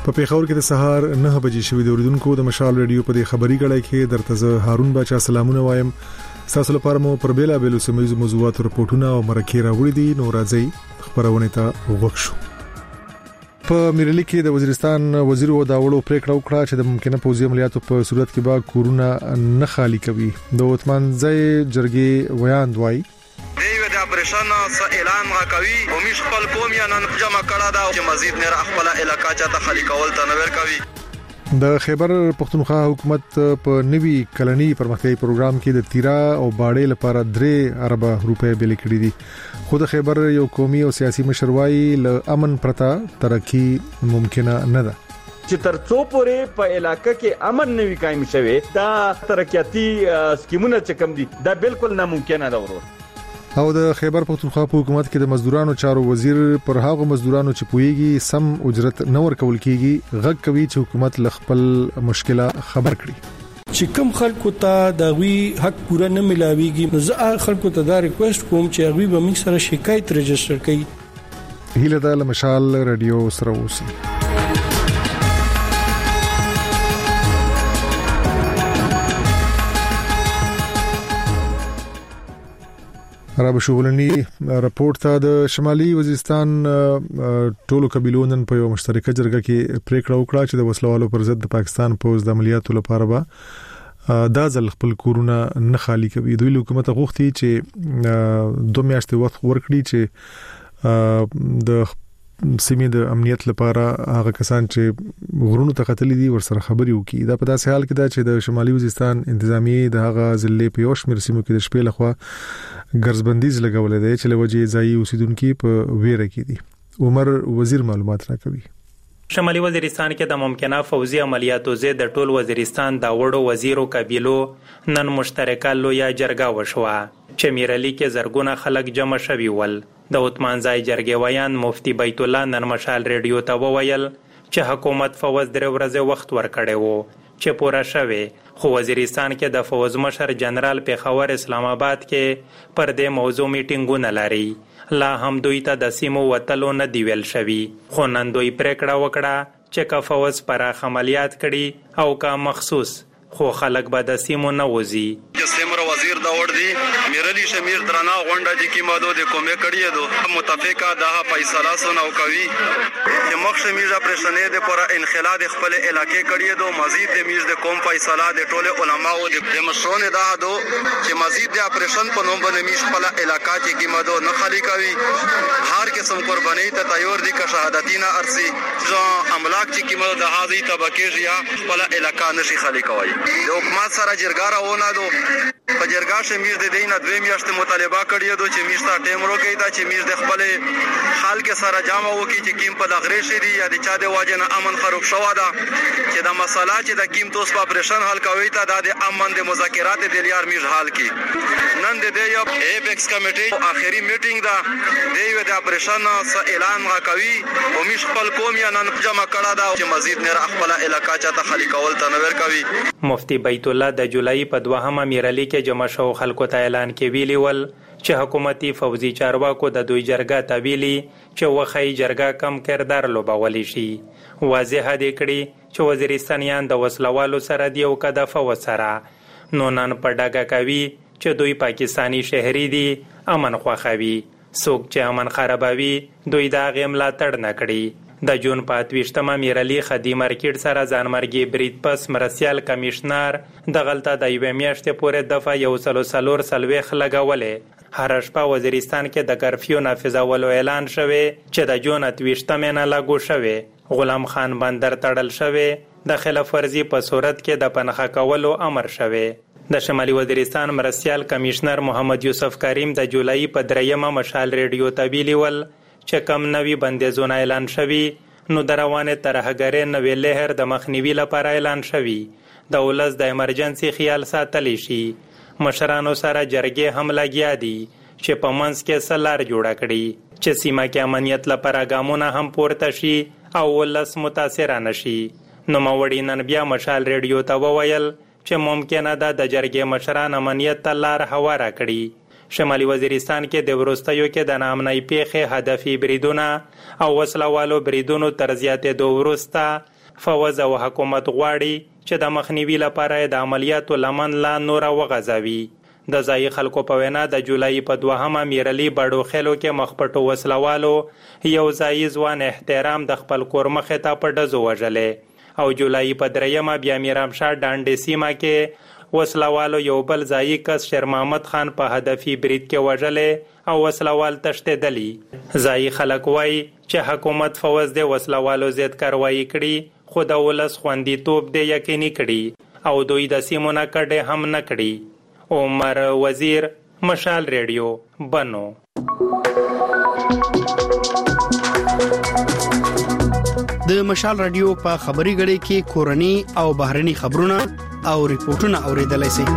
په پیښور کې د سهار 9 بجې شوې د اوریدونکو د مشال ریډیو په دې خبري غړای کې درته زه هارون باچا سلامونه وایم. تاسو لپاره مو پر بیلا بیلو سیمایي موضوعات راپورټونه او مرکه راوړي دي. نو راځي خبرونه ته وښو. په میرلی کې د وزیرستان وزیر و داوړو پریکړه وکړه چې د ممکنه پوځي عملیاتو په صورت کې به کورونه نه خالی کوي. د وتمنځي جرګې ویان دوی د اپریشن اعلان غاکوي او مش خپل قوم یا نن جمع کړه دا چې مزید نه خپل علاقہ چاته خالی کول ته نور کوي. د خیبر پختونخوا حکومت په نوي کلنی پرمختیايي پروګرام کې د تیرا او باړې لپاره 3 ارب روپے بل کړي دي. خود خیبر یو قومي او سیاسي مشروعي ل امن پرتا ترقی ممکنه نه ده. چې ترڅو پورې په علاقې کې امن نوي قائم شوي دا ترقیاتي سکیمونه چې کم دي دا بالکل ناممکن ده ورور. او د خیبر پختونخوا په حکومت کې د مزدورانو چارو وزیر پر هغه مزدورانو چې پويږي سم اجرت نه ورکول کیږي غږ کوي چې حکومت لخپل مشکله خبر کړي. چې کم خلکو ته د وی حق پوره نه ملاويږي زه خلکو ته دا ریکوست کوم چې هغه به موږ سره شکایت ريجستره کړي. هیله ده مشال رادیو سره اوسئ. عرب شغلنی راپورټ ته د شمالي وزیرستان ټولو قبيلونن په یو مشترکه جرګه کې پریکړه وکړه چې د وسلوالو پر ضد د پاکستان پوز د عملیاتو لپاره به دا ځل خپل کورونه نه خالی کوي. دوی حکومت غوښتي چې 2 میاشتې وخت ورکړي چې د سیمې د امنیت لپاره هغه کسان چې غرونو ته قتل دي ورسره خبري وکړي. دا په داسې حال کې ده چې د شمالي وزیرستان انتظامی د هغه ضلع په یوشمیر سیمو کې د شپې لخوا ګرځبندیز لګولې ده چې لوجه ځای اوسیدونکو په ویره کې دي. عمر وزیر معلومات راکوي. شمالي وزیرستان کې د ممکنه فوزي عملیاتو زید د ټول وزیرستان دا وړو وزیرو قبيلو نن مشترکه لویا جرګه وشوه چې میرلی کې زرګونه خلک جمع شوي ول. د وتمنځي جرګې ویان مفتی بیت الله نن مشال ریډیو ته وویل چې حکومت فوز 3 ورځې وخت ورکړی وو چې پوره شوه. خو وزیرستان کې د فوز مشر جنرال پیښور اسلام آباد کې پر دې موضوع میټینګونه لري. لا هم دوی ته د سیمو وتلو نه دی ویل شوی. خو نن دوی پریکړه وکړه چې کا فوز پر عملیات کړي او کا مخصوص خو خلک به د سیمو نه وځي. سیمره وزیر دا ور دي میرلی شمیر درنا غونډه دي کی ماده د کومه کړی دو متفقه ده فیصله سنو کوي چې مخ شمیر اپریشنې د پر انخلاء د خپل علاقې کړی دو مزید د میز د کوم فیصله د ټوله علماو د مشرونه ده دو چې مزید د اپریشن په نوم باندې میش خپل علاقې کې کی ماده نه خالی کوي. هر قسم قرباني ته تیار دي که شهادتینا ارسي ځو املاک چې کی ماده د هازي طبقه یا خپل علاقې نشي خالی کوي. د حکومت سره جرګه راونه دو په جرګه شمیر د دینه 2 میاشتې مطالبه کړی دو چې میشته ټیم روکي دا چې میش د خپل حال کې سره جامه وکي چې کیم په دغری شي دي یا د چا د واجنه امن خراب شو ده چې دا مسله چې د کیم توس په اپریشن حل کوي ته د امن د مذاکرات د لیار میش حل کی. نن د دې یو ایپکس کمیټي اخیری میټینګ دا د یو د اپریشن اعلان غاکوي او میش خپل قوم یا نن جمع کړه دا چې مزید نه خپل علاقہ چاته خالی کول ته نور کوي. مفتی بیت الله د جولای په 2مه میرلی کې جمع شو خلکو ته اعلان کې ویلی ول چې حکومتي فوزي چارواکو د دوی جرګه ته ویلي چې وخی جرګه کم کردار لوبولی شي. واضح دي کړي چې وزیرستانیان د وسلوالو سره دی او کده فوسره نو نن په ډاګه کوي چې دوی پاکستانی شهري دي امن خوخوي. څوک چې امن خرابوي دوی دا غملا تړ نه کړي. د جون په 28مه میرلی خدی مارکیټ سره ځانمرګي بریټ پس مرسیال کمشنر د غلطه د یو میاشتې پورې دفعه یو سلور سلويخ لګولې. هر شپه وزیرستان کې د کرفیو نافذولو اعلان شوه چې د جون 28مه نه لاګو شوه. غلام خان بندر تړل شوه. د خلاف ورزي په صورت کې د پنخه کولو امر شوه. د شمالي وزیرستان مرسیال کمشنر محمد یوسف کریم د جولای په 3مه مشال ریډیو ته ویلي ول چې کم نوی بندیزونه اعلان شوي نو د روانه ترهګرۍ نوې لهر د مخنیوي لپاره اعلان شوي. د ولس د ایمرجنسي خیال ساتلی شي. مشرانو سره جرګې هم لګیا دي چې په منځ کې سلار جوړ کړي چې سیمه کې امنیت لپاره ګامونه هم پورته شي او ولس متاثر نشي. نو موړی نن بیا مشال ریډیو ته وویل چې ممکنه ده د جرګې مشران امنیت ته لار هواره کړي. شمالي وزیرستان کې د ورستیو کې د نامنۍ پیښې هدفي بریدونه او وسلوالو بریدونو تر زیاتېدو وروسته فوز او حکومت غواړي چې د مخنیوي لپاره د عملیاتو لمن لا نور وغځوي. د ځایي خلکو په وینا د جولای په 2 میرلی بډو خلو کې مخپټو وسلوالو یو ځایي ځوان احترام د خپل کور مخې ته په ډزو وژلې او جولای په 3 بیا میرامشاه ډانډې سیمه کې وسلوالو یو بل ځایي کس شیر محمد خان په هدفي برید کې وژلې او وسلوال تښتېدلی. ځایي خلک وایي چې حکومت فوز د وسلوالو ضد کاروایي کړي خو د ولس خوندیتوب د یقیني کړي او دوی د سیمو نه کډې هم نه کړي. عمر وزیر، مشال ریډیو، بنو. د مشال رادیو په خبري غړي کې کورني او بهرني خبرونه او ریپورتونه اوریدلای شئ.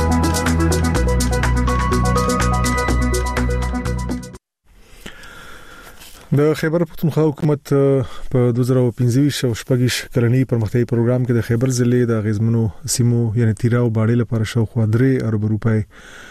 د خیبر پختونخوا حکومت په 2025 او شپږیش کلنی پرمختیايي پروګرام کې د خیبر ضلع د غزمنو سیمو یعنی تیرا او باړې لپاره شاوخوا 3 ارب روپۍ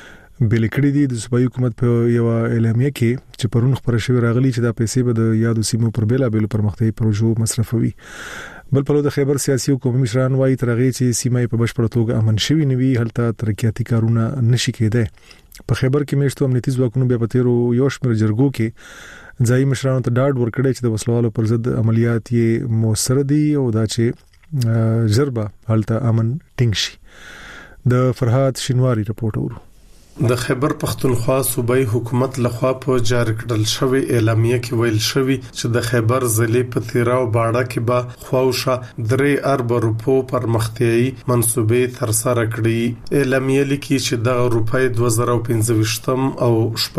بل کړي دي. د صوبایي حکومت په یو اعلامیه کې چې پرون خبره شوې راغلي چې دا پیسې به د یادو سیمو پر بیلابل پرمختیايي پروژو مصرفوي. بل په لور د خیبر سیاسي او قومي مشران وايي ترغه چې سیمه په بشپړ توګه امن شوي نوي هلته ترقیاتي کارونه نشي کېدای. په خیبر کې میشتو امنیتي ځواکونو بیا په تیرو یو شمېر جرګو کې ځایي مشرانو ته ډاډ ورکړی چې د وسلوالو پر ضد عملیات یې موثر دي او دا چې ضربه هلته امن ټینګ شي. د فرهاد شینواری رپورټ ورو. د خیبر پختونخوا صوبایي حکومت لخوا په جاری کړل شوی اعلامیه کې ویل شوی چې د خیبر ضلع په تیرا او باړه کې به خواوشه 3 ارب روپو پرمختیايي منصوبې تر سره کړي. اعلامیه لیکي چې د روپۍ 2015 او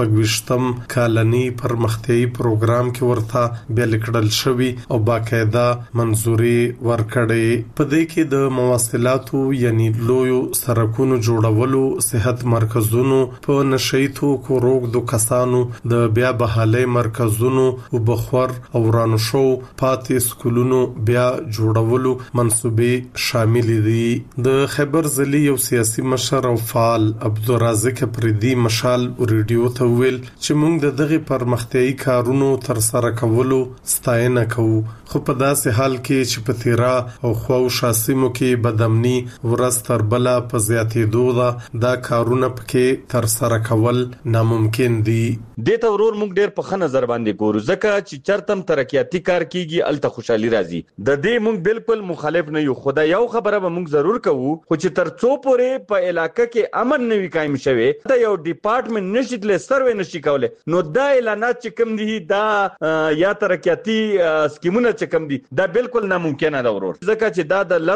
2016 کالني پرمختیايي پروګرام کې ورته بیل کړل شوی او باقاعده منزوري ورکړي. په دې کې د مواصلاتو یعنی لویو سرکونو جوړولو، صحت مرکزونو په نشئی توکو روغدو کسانو د بیا بحالي مرکزونو او بخور او رانشو پاتې سکولونو بیا جوړولو منصوبې شامل دي. د خیبر ضلع یو سیاسي مشر او فعال عبدالرزاق پردي مشال ریډیو ته ویل چې موږ د دغه پرمختیايي کارونو تر سره کولو ستاینه کوو، خو په داسې حال کې چې په تیرا او خواو شاسمو کې بدامني ورستر بلا په زیاتېدو دا کارونه پکې تر سره کول ناممکن دي. د ته ورور موږ ډېر په خنه نظر باندې ګورو ځکه چې چرتم ترقیاتي کار کیږي الته خوشحالي راځي. د دې موږ بالکل مخالف نه یو. خدای یو خبره به موږ ضرور کوو خو چې تر څو پورې په علاقې کې امن نه وي قائم شوی دا یو ډپارټمنټ نشي تل سروې نشي کوله. نو دا اعلانات چې کوم دي دا یا ترقیاتي سکیمونه چې کوم دي دا بالکل ناممکن ده ورور ځکه چې دا د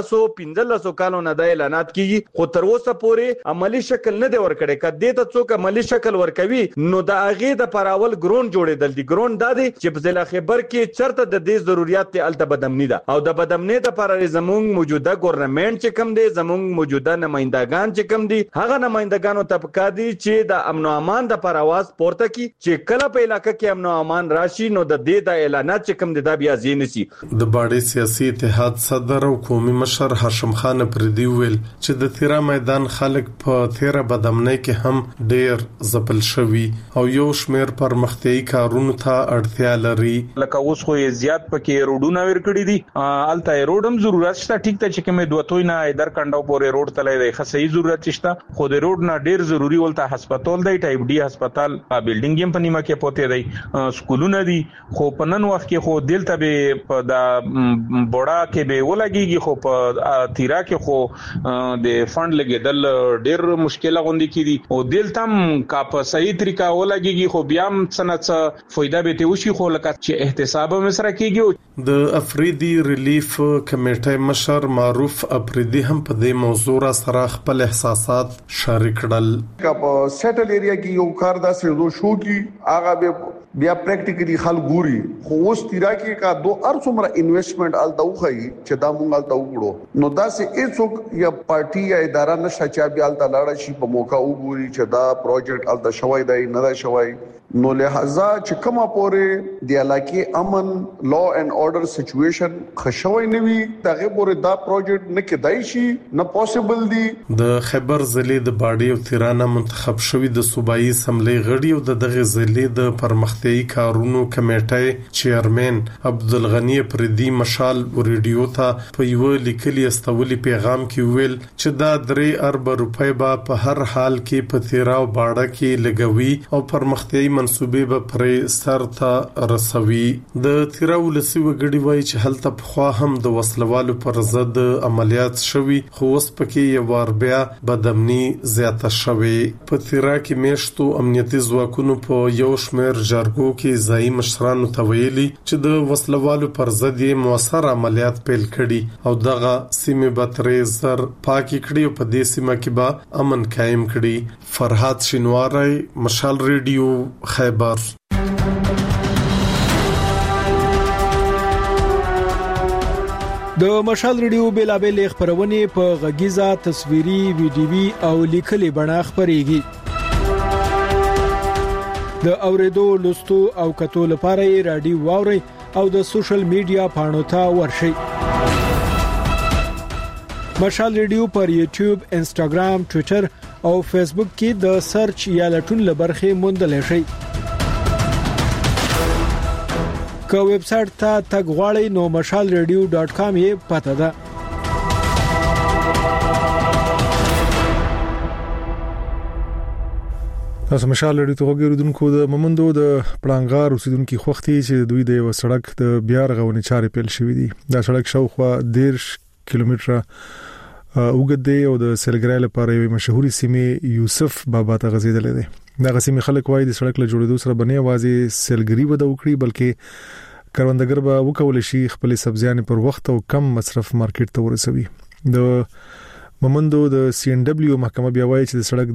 15 کالو نه د اعلانات کیږي خو تر اوسه پورې عملی شکل نه دی ورکړی. کدی ته څوک عملی شکل ورکوي نو د اغه د پراول ګرون جوړېدل دي. ګرون دا دي چې په ضلع خیبر کې چرته د دې ضرورت ته الته بدامنی ده او د بدامنی د لپاره زموږ موجوده ګورنمنت چې کوم دي زموږ موجوده نمائندگان چې کوم دي هغه نمائندگانو ته پکا دي چې د امن او امان د پر आवाज پورته کی چې کله په علاقې کې امن او امان راشي نو د دې د اعلانات چې کوم دي دا بیا زینسي. د باړې سیاسي اتحاد صدر او قومي مشر هاشم خان پردي ویل چې د تیرا میدان خلک په تیرا بدامنی کې هم ډیر زپل شوی او یو شمیر پرمختیايي کارونو ته اړتیا لري. لکه اوس خو زیات پکې روډونه ورکړي دي الته روډم ضرورت شته ټیک ته چې کومه دوتوي نه ایدر کنډو پورې روډ تلای دی خصي ضرورت شته خو د روډ نه ډیر ضروری ولته هسپتال دی ټایپ ډي هسپتال بلډینګ هم پنیمه کې پوتې دی سکولونه دي خو په نن وخت کې خو دلته به په دا بوډا کې به ولګيږي خو په تیرا کې خو د فند لګیدل ډیر مشکله غوندي کیدي او دلتم کا په صحیح طریقه ولګيږي خو بیا هم څنګه فائدہ به ته وشي خو لکه چې احتساب مسره کیږي. د افریدي ریلیف کمیټې مشر معروف افریدي هم په دې موضوع سره خپل احساسات شریک کړل. کا په سیټل ایریا کې یو کار دا سړو شو کی هغه به بیا پریکټیکلی خل ګوري خو اوس تیرا کې کا دو ارڅومره انویسټمنٹ الته وخی چې دا مونږ الته وګړو نو دا سه هیڅوک یا پارټي یا اداره نشه چې بیا الته لاړ شي په موقع وګوري ګوري چې دا پروجیکټ الته شوی دی نه دا شوی نو لہذا چې کومه پورې د علاقې امن لا اینڈ اورډر سچويشن خښوي نوي دغه پورې دا پروجیکټ نه کېدای شي نه پوسیبل دی. د خیبر ضلع د باډي او تیرانه منتخب شوی د صوبایي اسمبلی غړي او دغه ضلع د پرمختیايي کارونو کمیټې چیرمن عبدالغنی پردي مشال ریډیو ته په یو لیکلي استولي پیغام کې ویل چې دا 3 ارب روپۍ به په هر حال کې په تیراو باډه کې لګوي او پرمختیايي منصوبې به پرې سر ته رسوي. د تیراو لسی وګړي وایي چې هلته په خوا هم د وسلوالو پر ضد عملیات شوي خو اوس پکې یو ور بیا بدامني زیاته شوي. په تیرا کې میشتو امنیتي ځواکونو په یو شمېر جرګو کې ځایي مشرانو ته ویلي چې د وسلوالو پر ضد یې موثر عملیات پیل کړي او دغه سیمه به ترې زر پاکي کړي او په دې سیمه کې به امن قائم کړي. فرحات شینواری، مشال ریډیو، خیبر. د مشال ریډیو بیلابل خبرونه په غږیزه تصویري ویډیوي او لیکلي بڼه خبريږي. د اوریدو لوستو او کتو لپاره رادیو واوري او د سوشل میډیا پاڼو ته ورشي. مشال ریډیو پر یوټیوب، انستګرام، ټوئیټر او فیسبوک کې د سرچ یا لټون لبرخه موندل شي. که ویب سټ ته تګ غواړئ نو mashalradio.com یې پته ده. تاسو مشال ریډیو ته وګورئ د مومندو د پړانګار اوسیدونکو خوختي چې دوی د یو سړک د بیا رغونې چارې پیل شوې دي. دا سړک شاوخوا 10 کیلومتره اوږد دی او د سیلګرای لپاره یو مشهوري سیمه یوسف بابا ته غځیدلې ده. دا غسیمه خلک وایي د سړک له جوړېدو سره بنې اوازې سیلګری وده وکړي بلکې کروندګر به وکول شي خپل سبزیانې پر وخت او کم مصرف مارکیټ ته ورسوي. د مومندو د سی ان دبليو محکمه بیا وایي چې د سړک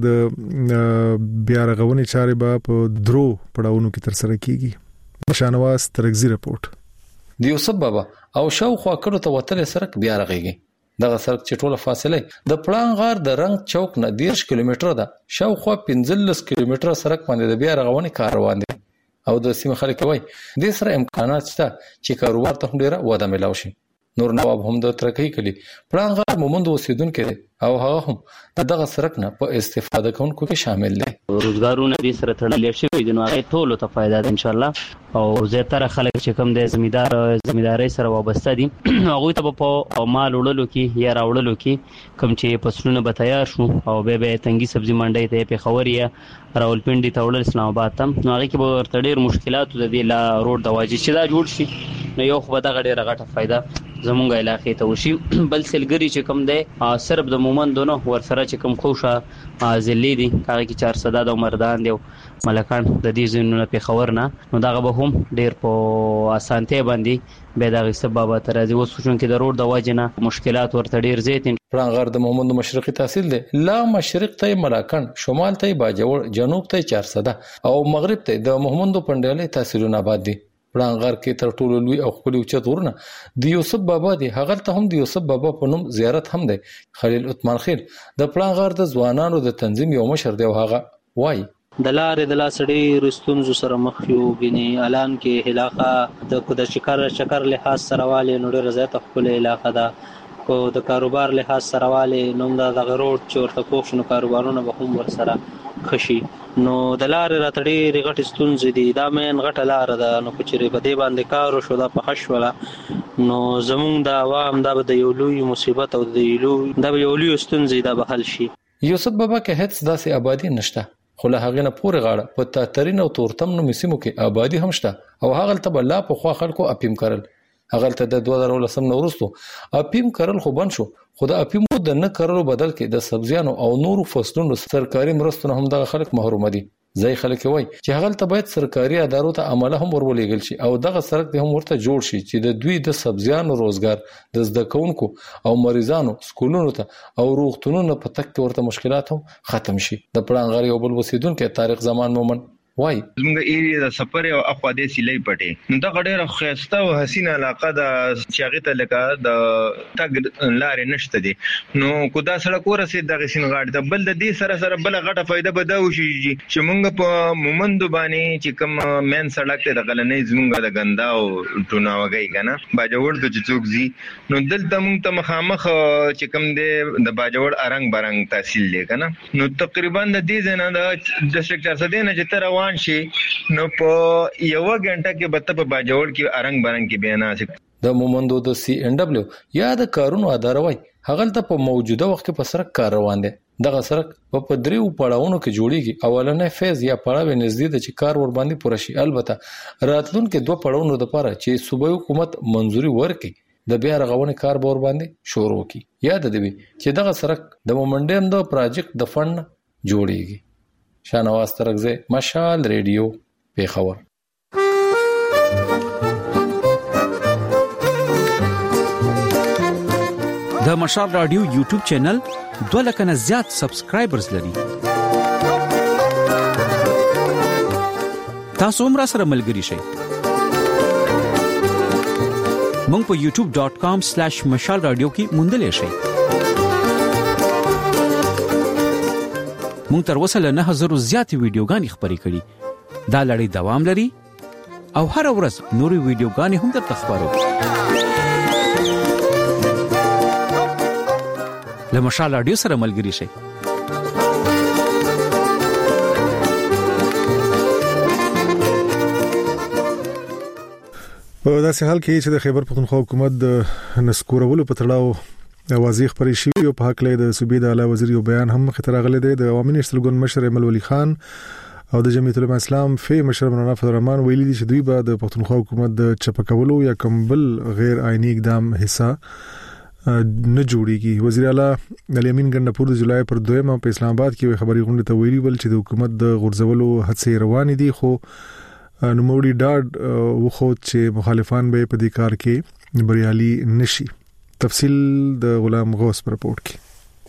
د بیا رغونې چارې به په درو پړاوونو کې تر سره کیږي. شانواز ترغزي رپورت. د یوسف بابا او شاوخوا کړو ته وتل سړک بیا رغیږي. دغه سړک چې ټوله فاصله د پړانګار د رنګ چوک نه 10 کیلومتره ده، شاوخوا 15 کیلومتره سړک باندې د بیا رغونې کار روان دي او د سیمه خلک وایي د سره امکانات شته چې کاروبار ته ډیره وده ملاوي شي. نور نواب هم د ترقی کلی پړانګار مومند اوسیدونکو او هغه هم دغه سړک نه په استفاده کوونکو کې شامل دي. روزګارونه دې سره تړلې شوی دي نو هغه ټول ته فائدہ ده ان شاء الله او زیاتره خلک چې کوم د زمیندارۍ سره وابسته دي هغه ته په مال وړلو کې یا راوړلو کې کوم چې فصلونه به تیار شو او به تنګي سبزی منډي ته په خوريه راولپنډي ته وړل اسلام آباد ته نو هغه کې به ورته ډېر مشکلات د دې لا روډ د واجب چې دا جوړ شي نو یو خو دغه ډېر غټه فائدہ زمونږ علاقې ته وشي. بل سلګری چې کوم دی صرف د مومندونو ورسره چې کوم خوشا ضلع دي هغه کې 400 د مردان دی ملکان د دې زینونو په خبر نه نو دغه به هم ډیر په اسانته باندې به دغه سبب تر ازي وسوشن کې د روډ د واجنه مشکلات ورته ډیر زیات. پړانګار د مومند مشرقي تحصیل دی، لا مشرق ته ملکان، شمال ته باجوړ، جنوب ته 400 او مغرب ته د مومند پندیالي تحصیلونه آباد دي. پړانګار کې تر ټولو لوی او خپل اوچت ورنه د یوسف بابا دی، هغه ته هم د یوسف بابا په نوم زیارت هم دی. خلیل عثمان خیل د پړانګار د ځوانانو د تنظیم یو مشر دی او هغه وایي د لارې د لاسړي رستونزو سره مخ یو غني اعلان کې علاقہ د کو د شکر لحاظ سره والي نور رضایت خپل علاقہ دا کو د کاروبار لحاظ سره والي نوم د روډ چورته کوښنو کاروبارونه به هم ور سره خشي نو د لارې راتړي رغټ ستونزې دي دا مین غټه لار ده نو کچري په دې باندې کارو شو دا په خښوله نو زمونږ د عوام دا به یو لوی مصیبت او د یو لوی ستونزې دا به حل شي. یوسف بابا کې هیڅ داسې آبادی نشته خو له هغه نه پورې غاړه په تاترین او تورتم نو مسیمو کې آبادی هم شته او هغه ته بل په خوا خلکو اپیم کړل. هغه ته د 2010 نو وروسته اپیم کړل خو بن شو خو د اپیم د نه کړلو بدل کې د سبزیانو او نورو فصلونو سرکاري مرستو هم د خلک محروم دي. ځای خلک وای چې هغه ته باید سرکاري ادارو ته عمله هم ورولېګل شي او دغه سرک هم ورته جوړ شي چې د دوی د سبزیانو روزګار د زده کوونکو او مریضانو سکولونو ته او روغتونونو په تک ورته مشکلات هم ختم شي. د پړانګار یو بل وسیدونکو طارق زمان مومن وای زموږ ایریا د سفر او اخوا د سیلې پټي نو دا ډېر خسته او حسینه علاقه د شاغته لکه د تګ لارې نشته دي نو کو دا سړک ورسې د غشین غاړه ته بل د دې سره بل غټه فائدہ بداو شي چې موږ په مومند باندې چې کوم مین سړک ته د غلنې زموږ د غندا او ټوناوګي کنه باجوړ د چوک زی نو دلته موږ ته مخامخ چې کوم د باجوړ ارنګ برنګ تحصیل دی کنه نو تقریبا د دې زنه د ډیسټریکټ سرسدې نه چې تر روان شي نو په یو غنټه کې به ته په باجوړ کې ارنګ برنګ کې بیان شي د مومندو د سی ان ډبلیو یا د کارونو اداروي هغه ته په موجوده وخت کې په سرک کار روان دي دغه سرک په دریو پړاوونو کې جوړیږي اولنې فیز یا پړاو نږدې د چې کار ور باندې پوره شي البته راتلونکو دوه پړاوونو لپاره چې صوبایي حکومت منځوري ورکړي د بیا رغونې کار به ور باندې شروع کی یاد دی چې دغه سرک د مومنډم د پروجیکټ د فند جوړیږي شانواز ترغزه مشال ریډیو پیښور د مشال رادیو یوټیوب چینل 2 لک نه زیات سبسکرایبرز لري تاسو هم را سره ملګري شئ مونږ په youtube.com/mashalradio کې موندلې شئ مونږ تر اوسه له 9000 زیات ویډیوګانې خبرې کړې دا لړۍ دوام لري او هر ورځ نوري ویډیوګانې هم درته خبرو له مشال رادیو سره ملګري شئ په داسې حال کې چې د خیبر پختونخوا حکومت د نسکورولو په تړاو واضح خبرې شوې او په حق له د صوبې د اعلی وزیر یو بیان هم خطر غلې دی د عوامي نشتل ګوند مشر ایمل ولی خان او د جمعیت العلماء اسلام فی مشر مولانا فضل الرحمن ویلي دي چې دوی به د پختونخوا حکومت د چپکولو یا کمبل غیر آئینی اقدام حصہ نه جوړیږي وزیر اعلی علي امین ګندپور د جولای پر 2 په اسلام آباد کې خبري غونډه ته ویلي ول چې د حکومت د غورځولو هڅې روان دي خو نوموړي ډاډ وخو چې مخالفان به په دې کار کې بریالي نشي تفصیل د غلام غوث پر رپورت کې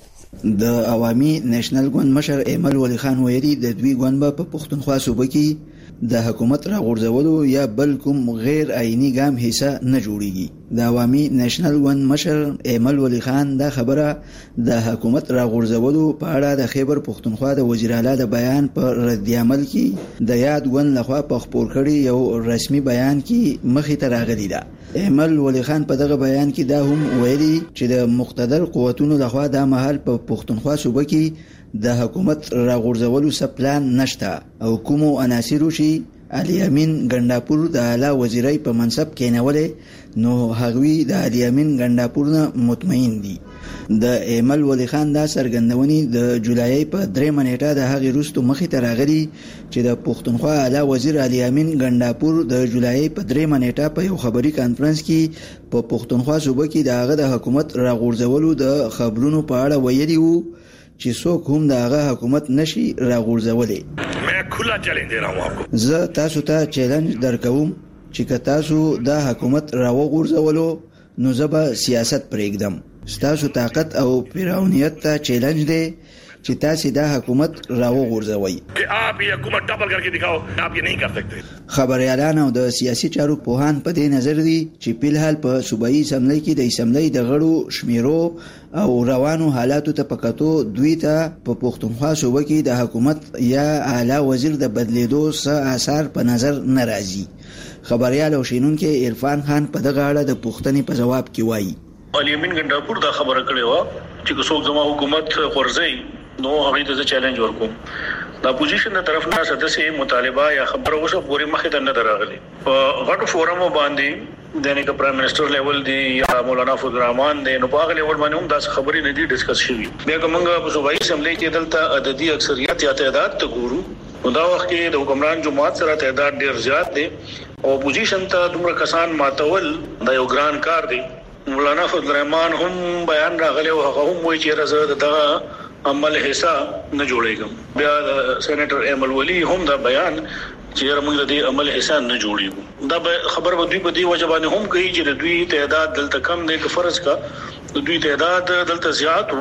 د عوامي نېشنل ګوند مشر ایمل ولی خان ویلي د دوی ګوند په پښتونخوا صوبه کې د حکومت را غورځولو یا بل کوم غیر آئینی ګام حصہ نه جوړیږي د عوامي نېشنل ګوند مشر ایمل ولی خان دا خبره د حکومت را غورځولو په اړه د خیبر پښتونخوا د وزیر اعلی د بیان پر رد عمل کې د یاد ګوند لخوا په خبر کړي یو رسمي بیان کې مخې ته راغلی ده ایمل ولی خان په دغه بیان کې دا هم ویلي چې د مقتدر قوتونو لخوا د محل په پښتونخوا صوبه کې د حکومت را غورځولو سپلان نشته او کومو عناصرو شي علي امین ګنداپور د اعلی وزیرۍ په منصب کې نیولې نو هغوی د علي امین ګنداپور نه مطمئن دي د ایمل ولی خان دا سرګندونی د جولای په 3 نیټه د هغې وروسته مخې ته راغلي چې د پښتونخوا اعلی وزیر علي امین ګنداپور د جولای په 3 نیټه په یو خبري کانفرنس کې په پښتونخوا صوبه کې د هغه د حکومت را غورځولو د خبرونو په اړه ویلي وو چې څوک هم د هغه حکومت نشي را غورځولې मैं खुला चैलेंज दे रहा हूं आपको زه تاسو ته چیلنج درکوم چې که تاسو دا حکومت را وغورځولو نو زه به سیاست پرېږدم ستاسو طاقت او پیراونیت ته چیلنج دی چې تاسو دا حکومت را وغورځوي कि आप ये हुकूमत डबल करके दिखाओ आप ये नहीं कर सकते خبريالان او د سیاسي چارو پوهان په دې نظر دي چې په الحال په صوبایي اسمبلی کې د اسمبلی د غړو شمیرو او روانو حالاتو ته پکاتو دوی ته په پښتونخوا صوبه کې د حکومت یا اعلی وزیر د بدلیدو څه آثار په نظر ناراضي خبريال او شینونکو عرفان خان په دغه اړه د پوښتنې په جواب کې وایي علي امین ګنداپور دا خبره کړې و چې څوک زما حکومت خورځي نو هغه ته چیلنج ورکوم دا پوزیشن د طرف نه سدسي مطالبه یا خبره وشو پوری مخه ته نه دراغلي په غټو فورم باندې دنه کې پرایم منسٹر لیول دی یا مولانا فضل الرحمن دی نو په هغه لیول باندې هم دا خبرې نه دي ډیسکس شوي بیا کومه په صوبایي اسمبلی کې دلته عددي اکثریت یا تعداد ته ګورو نو دا وخت کې د حکمران جماعت سره تعداد ډیر زیات دی او پوزیشن ته دومره کسان ماتول دا یو ګران کار دی مولانا فضل الرحمن هم بیان راغلی او هغه هم وایي چې راځه دغه عمل حصہ نه جوړېږم بیا سېنیټر ایمل ولی هم دا بیان چې موږ د عمل حصہ نه جوړېږو دا خبر به دوی په دی وجبانه هم کوي چې دوی تعداد دلته کم نه کې فرض کا دوی تعداد دلته زیات وو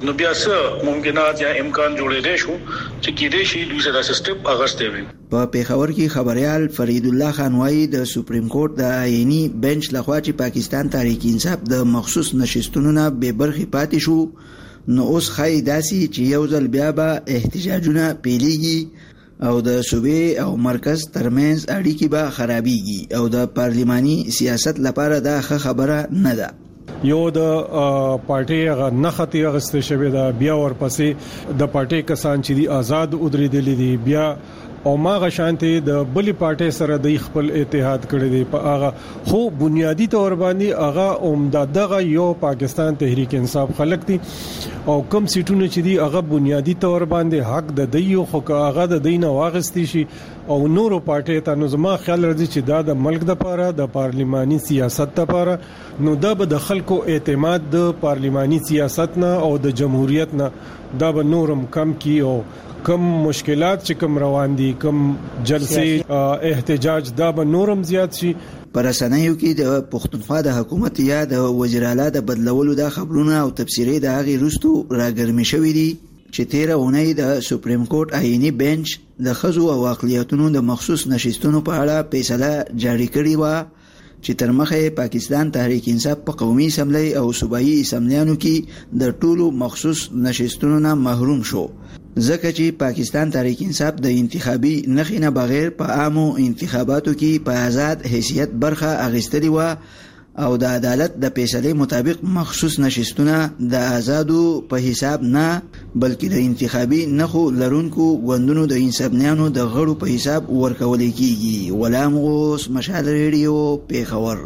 نو بیا څه ممکنات یا امکان جوړېدای شو چې کېدې شي دوی سره سیستم اغستې وي. په پیښور کې خبريال فرید الله خان وايي د سپریم کورټ د آئینی بنچ لخوا چې پاکستان تحریک انصاف د مخصوص نشستونو نه به برخي پاتې شو نو اوس خای داسي چې یو ځل بیا به احتجاجونه پیلېږي او د صوبې او مرکز ترمنځ اړیکې به خرابېږي او د پارلماني سیاست لپاره دا ښه خبره نه ده. یو د پارټي غ نختی غسته شوی دا بیا ورپسې د پارټي کسان چې دي آزاد ودرېدل دي بیا او ماغه شانتي د بلی پارټي سره د خپل اتحاد کړی دی په هغه خو بنیادی تور باندې هغه عمدادغه یو پاکستان تحریک انصاف خلق دي او کم سیټونه چې دي هغه بنیادی تور باندې حق د دیو خو هغه د دینه واغستی شي او نورو پارټي ته نو زما خیال راځي چې دا د ملک د لپاره د پارلماني سیاست لپاره نو دا به د خلکو اعتماد د پارلماني سیاست نه او د جمهوریت نه دا به نورم کم کی او کم مشکلات چې کم روان دي کم جلسې احتجاج دا به نورم زیات شي. پر رسنیو کې د پښتونخوا د حکومت یا د وزیر اعلی د بدلولو د خبرونه او تفسیري د هغه رستو راګرمي شوې دي چې 13 اونۍ د سپریم کورټ آئینی بنچ د خزو او اقلیتونو د مخصوص نشستونو په اړه فیصله جاری کړې و چې تر مخه پاکستان تحریک انصاف په قومي اسمبلی او صوبایي اسمبلیانو کې د ټولو مخصوص نشستونو نه محروم شو ځکه چې پاکستان تحریک انصاف د انتخابي نخښه نه بغیر په عامو انتخاباتو کې په آزاد حیثیت برخه اخیستلی و او د عدالت د فیصلې مطابق مخصوص نشستونه د آزادو په حساب نه بلکې د انتخابي نخو لرونکو غوندونو د انسابنیانو د غړو په حساب ورکول کیږي. غلام غوث، مشال ریډیو، پیښور.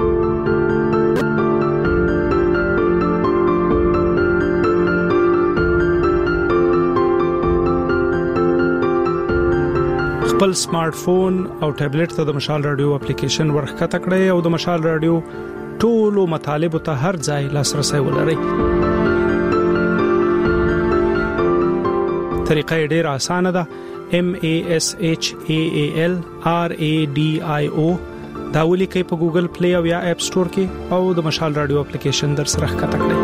خپل سمارټ فون او ټابلیټ ته د مشال رادیو اپلیکیشن ورخکته کړئ او د مشال رادیو ټولو مطالب ته هر ځای لاسرسي ولرئ. طریقه ډېره اسانه ده. MASHALRADIO دا ولیکئ په ګوګل پلی او یا اپ سٹور کې او د مشال رادیو اپلیکیشن در سره ښکته کړئ.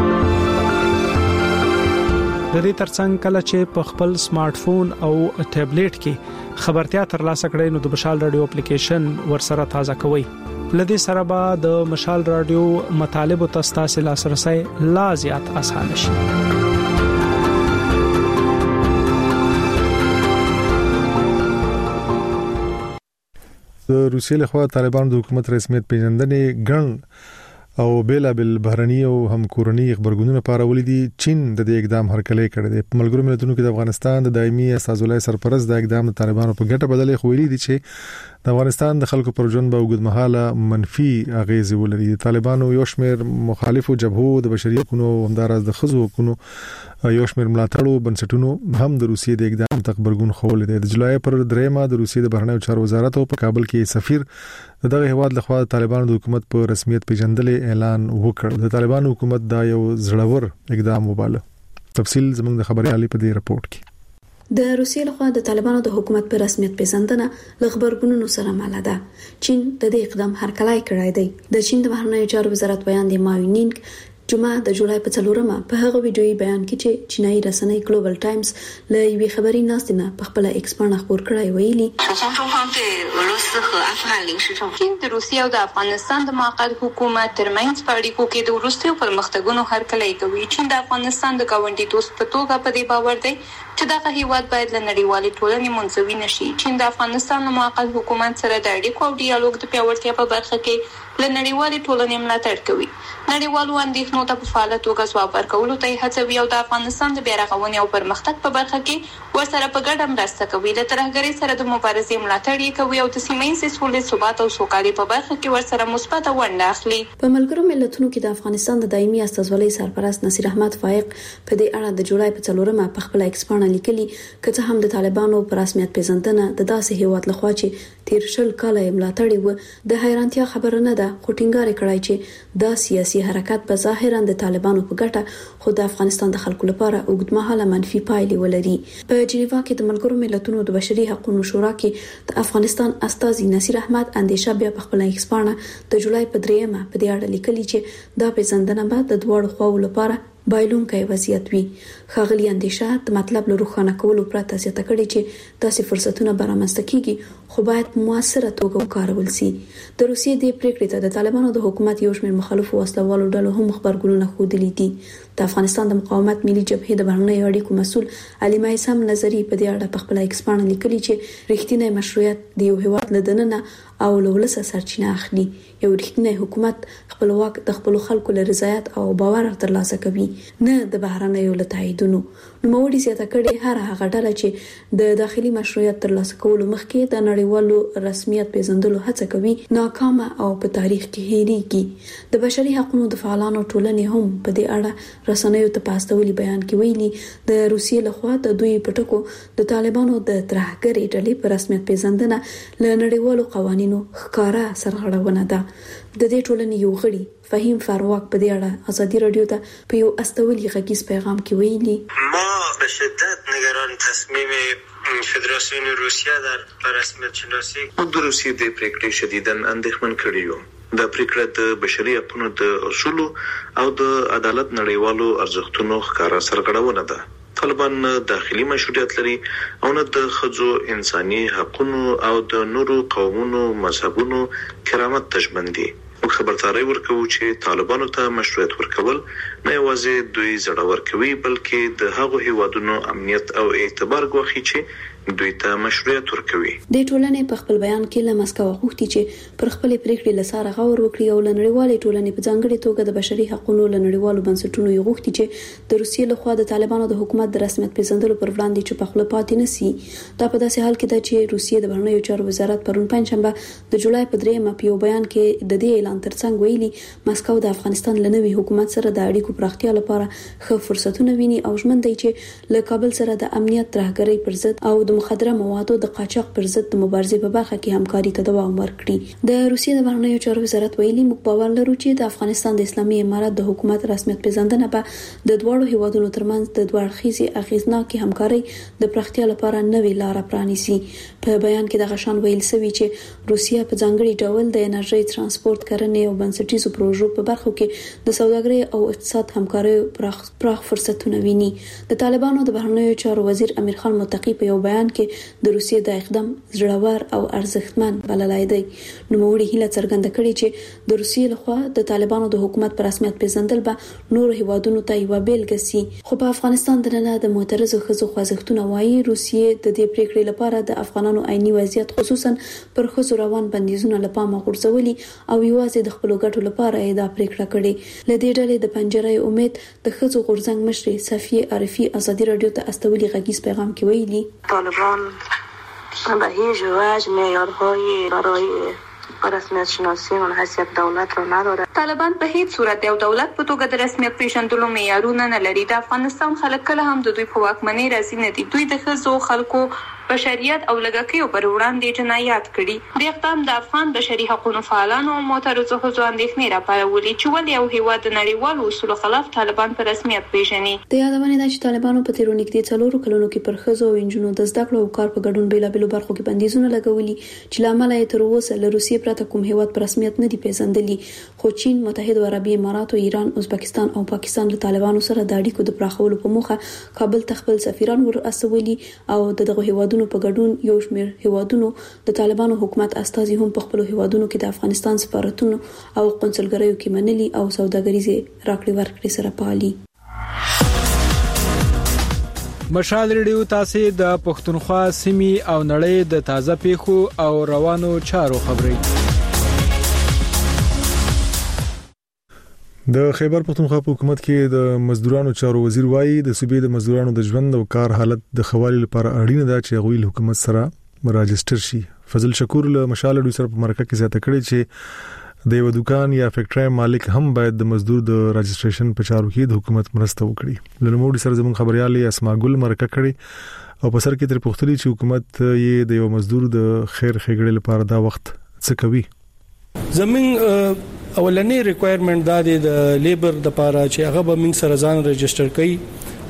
د دې ترڅنګ کله چې په خپل سمارټ فون او ټابلیټ کې خبرتیا ترلاسه کړئ نو د مشال رادیو اپلیکیشن ورسره تازه کوئ. لدې سره به د مشال رادیو مطالب او تاسو لاسرسي لا زیات آسان شي. د روسیې لخوا طالبان د حکومت رسمیت پیژندنې ګڼ او بیلابل بهرني او هم کورني خبرګونونه پارولې دي. چین د دې اقدام هرکلی کړی دی. په ملګرو ملتونو کې د افغانستان د دایمي استازولۍ سرپرست د اقدام د طالبانو په ګټه بدلې خوېلې دي چې د افغانستان د خلکو پر ژوند به اوږدمهاله منفي اغیز ولري. طالبانو یو شمېر مخالفو جبهو د بشري حقوقو او همدارس د ښځو حقوقو یو شمېر ملاتړو بنسټونو هم د روسیې د اقدام تخبرګون خوول دي. د جولای پر 3 د روسیې د بهرنیو چارو وزارت او په کابل کې سفیر دغه هواد لخوا طالبانو د حکومت په رسمیت پیژندلې اعلان وکړ. د طالبانو حکومت دا یو زړور اقدام وباله. تفصیل زموږ د خبريالي په دې رپورت کې. د روسیې لخوا د طالبانو د حکومت په رسمیت پیژندنه خبرګونونو سره ماله ده. چین د دې اقدام هرکلی کړی دی. د چین د بهرنیو چارو وزارت بیان دی ماوینینګ جمعه د جولای په 4مه په هغه ویډیوي بیان کې چې چینایي رسنۍ ګلوبل ټایمز له یوې خبري ناستنه په خپل ایکس باندې خبر کړی ویلي چین د روسیې او د افغانستان د موقت حکومت ترمنځ په اړیکو کې د وروستیو پرمختګونو هرکلی کوي. چین د افغانستان د ګاونډي دوست په توګه په دې باور دی چې دغه هیواد باید له نړیوالې ټولنې منځوي نشي. چین د افغانستان د موقت حکومت سره د اړیکو او ډیالوګ د پیاوړتیا په برخه کې له نړیوالې ټولنې ملاتړ کوي. نړیوالو اندېښنو ته په فعاله توګه ځواب ورکولو ته هڅوي او د افغانستان د بیارغونې او پرمختګ په برخه کې ورسره په ګډه مرسته کوي. له ترهګرۍ سره د مبارزې ملاتړ کوي او د سیمه ییزې سولې، ثبات او سوکالۍ په برخه کې ورسره مثبته ونډه اخلي. په ملګرو ملتونو کې د افغانستان د دایمي استازولۍ سرپرست نصیر احمد فائق په دې اړه د جولای په 4مه په خپل ایکس باندې لیکلي چې هم د طالبانو پر رسمیت پیژندنه د داسې هیواد لخوا چې تیر شل کال یې ملاتړ و د حیرانتیا خبره نه ده. خو ټینګار کړی چې دا سیاسي حرکت په ظاهرا د طالبانو په ګټه خو د افغانستان د خلکو لپاره اوږدمهاله منفي پایلې ولري. په جنیوا کې د ملګرو ملتونو د بشري حقوقو شورا کې د افغانستان استازي نصیر احمد اندیشه بیا په خپل ایکس باندې د جولای په 3مه په دې اړه لیکلي چې دا پیژندنه به د دوړو خواو لپاره بایلونکي وضعیت وي. خاغلی اندیشه د مطلب له روښانه کولو پرته زیاته کړي چې داسې فرصتونه برابرمنځته کیږي خو باید موثره توګه وکارول شي. د روسیې د پریکړې ته د طالبانو د حکومت یو شمېر مخالفو وسلوالو ډلو هم خبرګونونه ښودلي دي. د افغانستان د مقاومت ملي جبهې د بهرنیو اړیکو مسؤل علي مایسم نظری په دې اړه په خپل ایکس باندې لیکلي چې رښتینی مشروعیت د یو هیواد له دننه او له ولسه سرچینه اخلي. یو رښتینی حکومت خپلواک د خپل خلکو له رضایت او باور ترلاسه کوي، نه د بهرنیو له تاییدونو. نو موړي زیاته کړي هر هغه ډله چې د داخلي مشروعیت ترلاسه کولو مخکې د نړیوالو رسمیت پیژندلو هڅه کوي ناکامه او په تاریخ کې هېریږي. د بشري حقوقو د فعالانو ټولنې هم په دې اړه رسنیو ته په استولي بیان کې ویلي د روسیې لخوا د دوی پټکو د طالبانو د ترهګرۍ ډلې په رسمیت پیژندنه له نړیوالو قوانینو ښکارا سرغړونه ده. د دې ټولنې یو غړي فهیم فاروق په دې اړه ازادي رادیو ته په یو استولي غږیز پیغام کې ویلي ما به شدت نگران تصمیم فدراسیون روسیه در رسمیت شناسی د روسیې د پریکړې شدیداً اندېښمن کړي یو. دا پریکړه د بشري حقوقو د اصولو او د عدالت نړیوالو ارزښتونو ښکارا سرغړونه ده. طالبان داخلي مشروعیت لري او نه د ښځو انساني حقوقو او د نورو قومونو مذهبونو کرامت ته ژمن دي. موږ خبرداری ورکوو چې طالبانو ته مشروعیت ورکول نه یوازې دوی زړور کوي بلکې د هغو هیوادونو امنیت او اعتبار ګواښي چې دوی ته مشروعیت ورکوي. د ټولنې په خپل بیان کې له مسکو غوښتي چې پر خپل پریکړې لساره غور وکړي او لنړیوالې ټولنې په ځانګړي توګه د بشري حقوقو لنړیوالو بنسټونو یې غوښتي چې د روسیې لخوا د طالبانو د حکومت د رسمیت پیژندلو پر وړاندې چې په خپل پاتې نسی. دا په داسې حال کې ده چې روسیې د بهرنیو چارو وزارت پرون پنځشنبه د جولای په 3 په یو بیان کې د دې اعلان ترڅنګ ویلي مسکو د افغانستان له نوي حکومت سره د اړیکو پراختیا لپاره ښه فرصتونه ویني او ژمن دی چې له کابل سره د امنیت ترهګرۍ پر ضد او د مخدره موادو د قاچاق پر ضد د مبارزې په برخه کې همکاري ته دوام ورکړي. د روسیې د بهرنیو چارو وزارت ویلي موږ باور لرو چې د افغانستان د اسلامي امارت د حکومت رسمیت پیژندنه به د دوړو هیوادونو ترمنځ د دوه اړخیزې اغیزناکې همکاري د پراختیا لپاره نوې لار پرانیسي. په بیان کې د غشان ویل شوی چې روسیه په ځانګړي ډول د انرژي ترانسپورت کرنې او بنسټیزو پروژو په برخو کې د سوداګرۍ او اقتصاد همکاري پراخ فرصتونه ویني. د طالبانو د بهرنیو چارو وزیر امیر خان متقی په یو بیان کې د روسیې د اقدام زړور او ارزښتمن بللای دی. نوموړي هیله څرګنده کړې چې د روسیې لخوا د طالبانو د حکومت پر رسمیت پیژندل به نور هیوادونو ته یو بیلګه سي. خو په افغانستان دننه د معترضو ښځو خوځښتونه وایي روسیې د دې پریکړې لپاره د افغانانو عیني وضعیت خصوصا پر ښځو روان بندیزونه له پامه غورځولي او یوازې د خپل ګټو لپاره یې دا پریکړه کړې. له دې ډلې د پنجرې امید د ښځو غورځنګ مشر صفیه عارفی ازادي رادیو ته استولي غږیز پیغام کې ویلي طالبان به هیچ وجه معیارهای برای رسمیت شناسی و حیثیت دولت را نداره. طالبان په هیڅ صورت یو دولت په توګه د رسمیت پیژندلو معیارونه نه لري. د افغانستان خلک کله هم د دوی په واکمنۍ راضي نه دي. دوی د ښځو خلکو بشریت او لږکیو پر وړاندې جنایات کړي. د اقدام د افغان بشري حقوقو فعالانو او معترضو ښځو اندېښنې راپارولې چې ولې یو هیواد د نړیوالو اصولو خلاف طالبان په رسمیت پیژني. د یادونې ده چې طالبانو په تیرو نږدې 4 کلونو کې پر ښځو او انجونو د زده کړو او کار په ګډون بیلابېلو برخو کې بندیزونه لګولي چې لامل یې تر اوسه له روسیې پرته کوم هیواد په رسمیت نه دی پیژندلی. خو چین، متحده عربي امارات، ایران، ازبکستان او پاکستان له طالبانو سره د اړیکو د پراخولو په موخه کابل ته خپل سفیران ور استولي او دغه هیوادونو په ګډون یو شمېر هیوادونو د طالبانو حکومت استازي هم په خپل هیوادونو کې د افغانستان سفارتونو او قونسلګریو کې منلي او سوداګریزه راکړې ورکړې سره پالي. مشال ریډیو تاسو د پښتونخوا سیمې او نړۍ د تازه پیښو او روانو چارو خبري. د خیبر پښتونخوا په حکومت کې د مزدورانو چارو وزیر وایي د صوبې د مزدورانو د ژوند او کار حالت د خوالي لپاره اړینه ده چې غوښتل حکومت سره راجستر شي. فضل شکور له مشال ریډیو سره په مرکه کې زیاته کړې چې د یو دکان یا فیکټری مالک هم باید د مزدور د راجستریشن په چارو کې د حکومت مرسته وکړي. لنموړي سره زموږ خبريالي اسماء ګل مرکه کړي او په سر کې تر پوښتنې چې حکومت یې د یو مزدور د خیر ښېګړې لپاره دا وخت څه کوي. زمين اولنې ریکوایرمنټ دا دی د لیبر د لپاره چې هغه به موږ سره ځان ريجستره کړي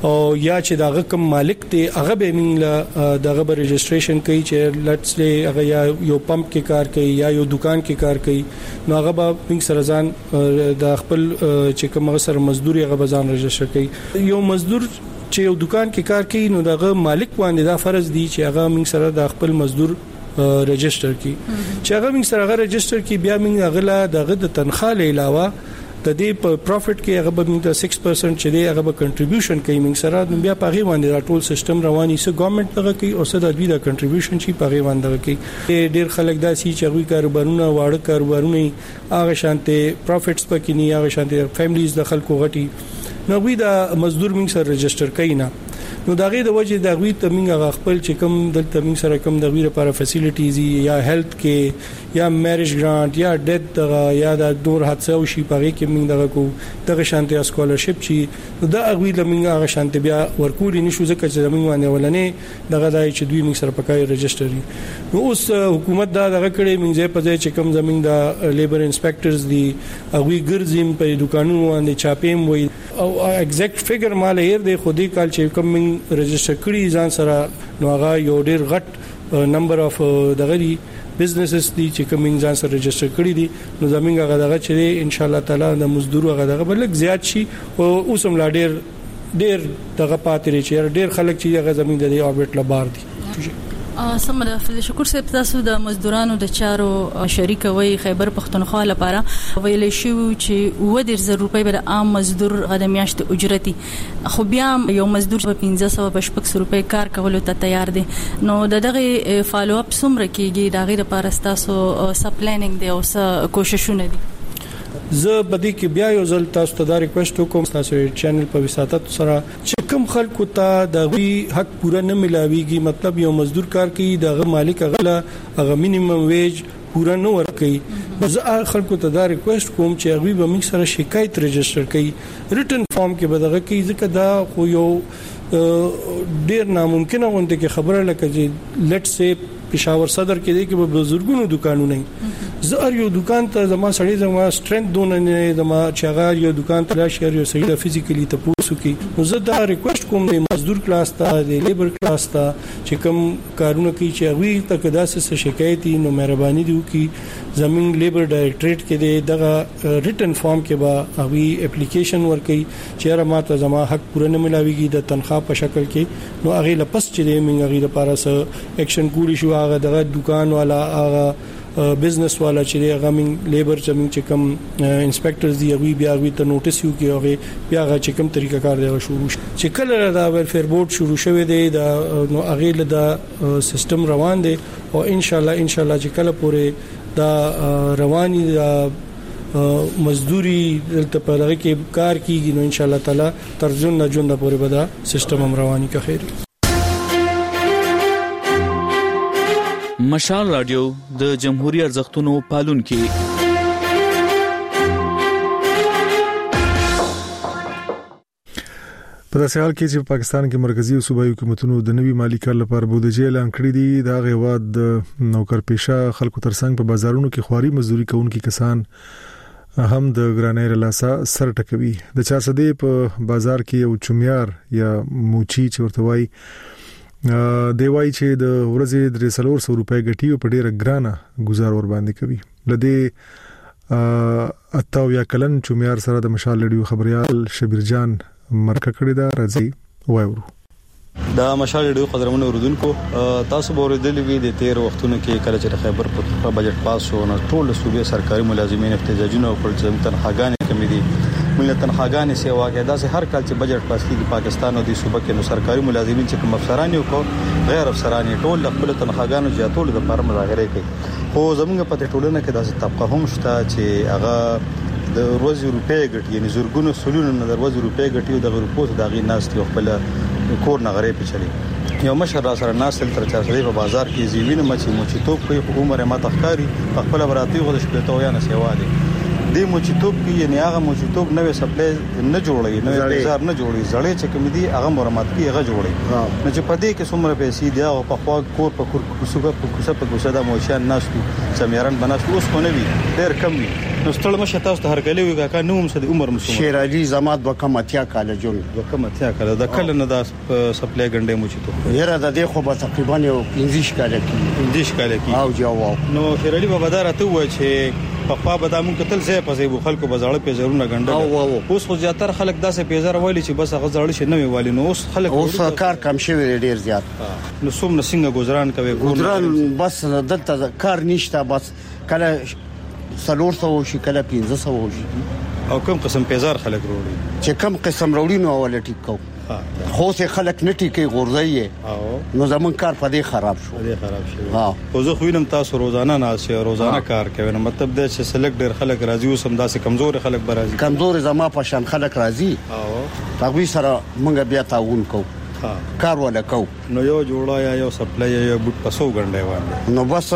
او یا چې داغه کم مالک ته هغه به موږ دغه رجسټریشن کوي چې لیټس لی هغه یا یو پمپ کې کار کوي یا یو دکان کې کار کوي نو هغه به موږ سره ځان د خپل چې کوم سره مزدوري هغه به ځان رجسټر کوي یو مزدور چې یو دکان کې کار کوي نو دغه مالک باندې دا فرض دی چې هغه موږ سره د خپل مزدور رجسټر کی چې هغه موږ سره هغه رجسټر کی بیا موږ هغه دغه د تنخواه علاوه د دې په پروفټ کې هغه به موږ 6% چې دی هغه به کنټریبیوشن کوي موږ سره بیا پاغي باندې دا ټول سیستم رواني سه ګورنمنت دغه کوي او سه د دوی د کنټریبیوشن شي پاغي باندې کوي ډېر خلک دا سي چې هغه کاروبارونه واړه کاروبارونه هغه شانته پروفټس پکې نه هغه شانته فیملیز د خلکو غټي نو وی دا مزدور موږ سره رجسټر کوي نه نو داغه د وجه د غوي تمنګ خپل چې کوم د تمنګ سره کوم د غوي لپاره فیسیلیټیز یا هیلث کې یا میریج ګرانټ یا ډیت یا د دور حادثه او شي پاره کې موږ دغه کو دغه شانتي اسکولرشپ چی نو د غوي لمنګ هغه شانتي بیا ورکول نشو ځکه چې موږ باندې ولنې دغه دای چې دوی موږ سره پکای رجسټري نو اوس حکومت دا دغه کړي موږ په ځای چې کوم زمينګ د لیبر انسپیکټرز دي غوي ګرځیم په دکانونو باندې چاپیم وي او ایگزیکټ فیګر مال هیر دی خو دې کال چې کوم رجسټر کړی ځان سره نو هغه یو ډیر غټ نمبر اف دغری بزنسز دي چې کوم ځان سره رجسټر کړی دي نو زمونږ هغه دغه چې ان شاء الله تعالی د مزدور هغه دغه بلک زیات شي او اوسم لا ډیر دغه پاتې چې ډیر خلک چې هغه زمونږ د اوربټ لبار دي سمره فضل شکر صاحب تاسو د مزدورانو د چارو شریک وي خیبر پختونخوا لپاره ویل شو چې 2000 روپۍ بر عام مزدور د میاشت اجرتي خو بیا یو مزدور په 1500 روپۍ کار کولو ته تیار دي نو دغه فالو اپ سمره کیږي دغه لپاره تاسو سب پلانینګ دی او څه کوششونه دي زه بدی کې بیا یو ځل تاسو ته دا ریکوست کوم تاسو چینل په وساتت سره چې کوم خلکو ته د وی حق پوره نه ملاويږي مطلب یو مزدور کار کوي دغه مالک هغه مینیمم ویج پوره نه ورکړي زه خلکو ته دا ریکوست کوم چې هغه به موږ سره شکایت رجسټر کړي ریټن فارم کې به دغه کوي ځکه دا خو یو ډیر ناممکن غونډه کې خبره لکه چې لیټس سي پېښور صدر کې دی کې به بزرګونو دکانونه زه یو دکان ته زما سړی زما سترنث دونه نه زما چې یو دکان ته راشي یو سړی فزیکلی ته پوسو کې نو زه دا ریکوست کوم د مزدور کلاس ته د لیبر کلاس ته چې کوم کارونه کوي چې هغه ته کداسه شکایت نو مهرباني دی وکي زمين لیبر ډایریکټریټ کې دی دغه ریټن فارم کې به هغه اپلیکیشن ورکړي چې را ماته زما حق پوره نه ملاويږي د تنخواه په شکل کې نو هغه لپس چې موږ هغه لپاره سره اکشن کولی شو هغه دغه دکان والا هغه بزنس والا چې هغه من لیبر چې کوم انسپیکټرز دی هغه بیا ته نوټیس یو کې هغه بیا هغه چې کوم طریقه کار دی شروع چې کله دا ویلفیر بورډ شروع شوه دی دا نو هغه له دا سیستم روان دی او ان شاء الله چې کله پورې دا رواني دا مزدوري دلته په لږ کې کار کیږي نو ان شاء الله تعالی ترجن نه جون د پورې بدا سیستم هم رواني کا خیر مشال رادیو د جمهوریت ارزښتونو پالونکي په داسې حال کې چې پاکستان کې مرکزی او صوبایي حکومتونو د نوي مالی کال لپاره بودیجه اعلان کړی دی دا غواد د نوکرپېښه خلکو ترڅنګ په بازارونو کې خواري مزدوري کوونکي کسان هم د ګرانۍ رلاسه سر ټکوي د 400 په بازار کې یو چومیار یا موچی چورتوي دی وای چې د ورځې 300 روپۍ ګټي په ډیره ګرانه گزار ور باندې کوي لدې اتاو یا کلن چومیار سره د مشال لډیو خبريال شبیر جان مرکه کړی دا راځي وایو دا مشال لډیو قدرمنو اوردونکو تاسو به ورېدلې وي د 13 وختونو کې کله چې خیبر پختونخوا بجټ پاس شو نو ټول صوبې سرکاري ملازمین احتجاجونه وکړل چې تنخواګانې کمې دي ملت تنخواګانې سیوا کې دا هر کال چې بجټ پاس کیږي پاکستان او د صوبې کې نو سرکاري ملازمین چې کوم افسران یو کو غیر افسران ټول خپل تنخواګانو زیاتول د لپاره مظاهره کوي خو زموږ په ټولنه کې داسې طبقه هم شته چې هغه د ورځې روپۍ ګټي یعنی زورګونو سلونو نه د ورځې روپۍ ګټي او د روپوس د غي ناس یو خپل کور نغرې په چلی یو مشر را سره ناس تل تر 400 په بازار کې زیوینه مچي توپ کوي په عمر ما تخکاری خپل براتی غو د شپته یا نه سیوا دي د موچی توپ کې یعنی هغه موچی توپ نوې سپلای نه جوړي نوې بازار نه جوړي زړې چې کوم دي هغه مرمت کې هغه جوړي نو چې پدې کې څومره پیسې دی هغه په خوا کور په کوڅه دا موچیان ناشتو سميران بناست اوس خو نه وي ډېر کم وي نو ستړ مشه تاسو ته هرکلی وي کا نوم سد عمر مسلمان شیر علي زمات وکمتیا کال جون وکمتیا کال د کله نه د سپلای غنډې موچته یره د دې خو به تقریبا یو 15 کال کی او جواب نو شیر علي بابا دار ته و چې په خوا به د مونږ کتل ځای په ځای خلکو بزاړه پیزرونه غنډل اوس خو زیاتره خلک داسې پیزر وایي چې بس هغه ځړل شي نه ویوالي نو اوس خلک اوس کار کم شوی ډیر زیات نو څومره څنګه گزاران کوي گزاران بس دلته کار نشته بس کله 300 شي کله 500 شي او کوم قسم پیزار خلک وروړي چې کوم قسم وروړي نو اول ټیک کو خو څه خلک نټی کې غورځي نو زمون کار په دې خراب شو ها خو زه خو وینم تاسو روزانه ناسه روزانه کار کوي نو مطلب دا چې سلیکټ ډیر خلک راځي او سم داسې کمزور خلک برازي کمزور زما په شان خلک راځي هغه سره مونږ بیا تعاون کوو کار ولا کو نو یو جوړا یا یو سپلای یا یو بوت پسو غنډای وانه نو بس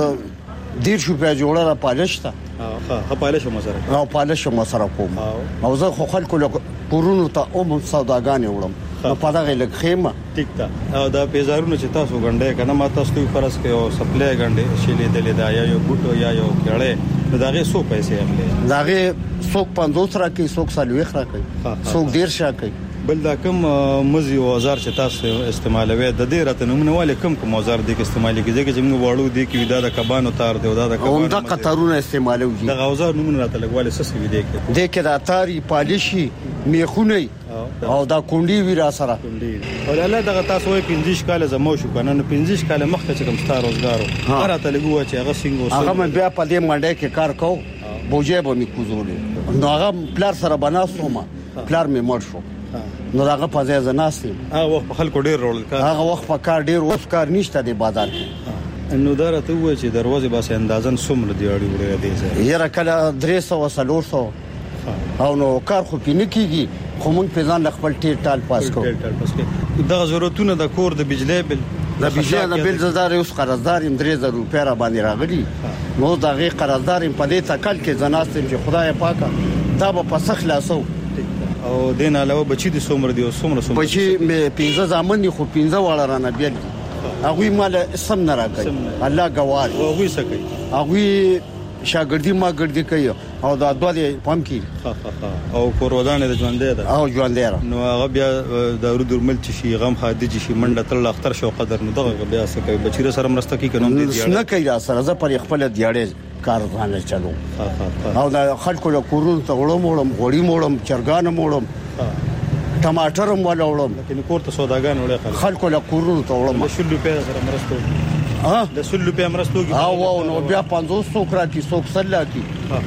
ډیر شو په جوړا را پالش تا ها پالش مو سره او پالش مو سره کوم او زه خو خلکو له پورونو ته اوم سوداګانې وړم نو په دغه لګ خیمه ټیک تا او دا پیزارونه چې تاسو غنډای کنه ما تاسو ته فرض کې او سپلای غنډې شیلې دلې دا یا یو بوت یا یو کړه نو داغه سو پیسې اخلي داغه څوک 500 را کوي څوک سالويخ را کوي څوک ډیر شا کوي بل دا کوم مزي او اوزار چې تاسو استعمالوي د دې راته نمونه والے کوم اوزار دي کې استعمالي کیږي چې موږ واړو دي کې دا د کبانو تار دی او دا د کبانو دا قطارونه استعمالوي دا اوزار نمونه راته لګواله سس وي دي کې دا تاری پالشي میخونه او دا کونډي وی را سره او الله دا تاسو وي 15 کال زمو شو کنه 15 کال مخکې چې کوم ستار روزګارو راته لګوا چې هغه څنګه هغه بیا په دې منډه کې کار کو بوجه به می کوزول نو هغه پلار سره بناسوم پلار می مړ شو نو هغه په ځای زناسي هغه وخت په خلکو ډیر رول کار هغه وخت په کار ډیر اوس کار نشته د بازار کې نو درته وای چې دروازه باسه اندازن څومره دی اړي وړي دي زه یره کله 300 او نو کار خو پینې کیږي خو مونږ په ځان خپل ټیر ټال پاس کو دا ضرورتونه د کور د بجلی بل د بجلی د بل زدار اوس قرضدار 3000 روپیا را باندې راغلي نو دا غي قرضدار په دې تکل کې زناستم چې خدای پاکه دا به پس خلاصو او دین علاوه بچی د څومره دی او څومره بچی مې 15 ځامن خو 15 واړه رانه بیل هغه مال سم نه راکړي الله ګوار او هغه سکي هغه شاګردي ما ګردي کوي او دا دوه دي پم کی او کورودانه د ژوندې ده او ژوندې نو هغه بیا د درمل شي غم خادي شي منډه تل اختر شو قدر نو دغه بیا سکي بچی سره مرسته کوي کنه نه کوي سره ز پر خپل دیاړې کار غانه چلو او دا خلکو له کورونو ته وړم غوړی موړم چرګان موړم ټماټر مولا وړم لکه کور ته سوداګان وړه خلکو له کورونو ته وړم شل روپیا سره مرسته د 100 روپیا مرستوږي او نو بیا 500 کرا کی 100 سلا کی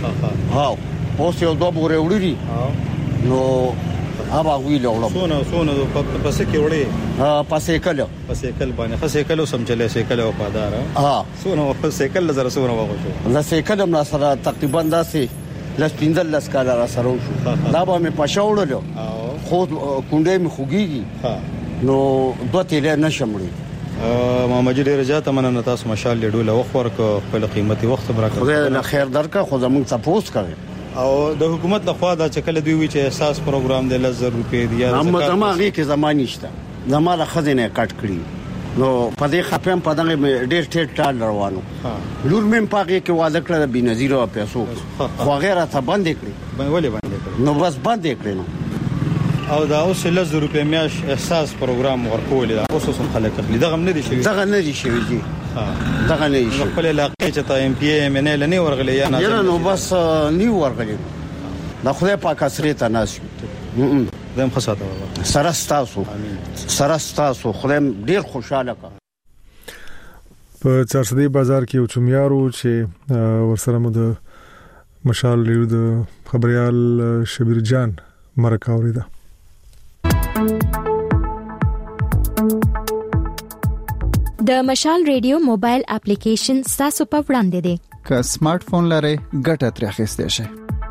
ها اوس یو دوه بورې وړي نو هغه ویل وړم سونه پسې کې وړي پسې کل باندې خسې کلو سم چلے سې کلو وفادار سونه پسې کل زره سونه واغشو زه سې کلم سره تقریبا داسې لس 15 کال را سره شو دا به مې پښاوړلو خو کونډې مې خوګيږي نو دوه تیل نشمړي محمد ډیر زیاته مننه تاسو مشال لیدل او خورک خپل قیمتي وخت برکت خدای نه خیر درکا خو زموږ تاسو کوي او د حکومت لخوا دا چې کله دوی وی چې احساس پروګرام د 1000 روپے دی یا زموږه کې زمانه نشته زموږه خزینه کټ کړی نو په دې خپم په دغه ډیر ټیټ ټال روانو لور مې پاګه کې واده کړل بنظیر او پیسو خو غیره ته باندې کړی ولې باندې کړی نو بس باندې کړی نو او دا اوس 1000 روپے میاش احساس پروګرام ورکول دا اوس هم خلک خپل دغه نه دي شوی دغه نه دي شوی دي دغه نه شي خپل علاقې چې ته ام پی ام نه لنی ورغلی یا نه یره نو بس نیو ورغلی دا خدای پاک اسره ته ناس زم خصاته والله سرستاسو خدای ډیر خوشاله کا په چارسدي بازار کې یو چمیارو چې ورسره مو د مشال لیو د خبريال شبیر جان مرکه اوریدا د مشال ریډیو موبایل اپلیکیشن تاسو په وړاندې دی که سمارټ فون لرئ ګټه ترې اخیستئ شئ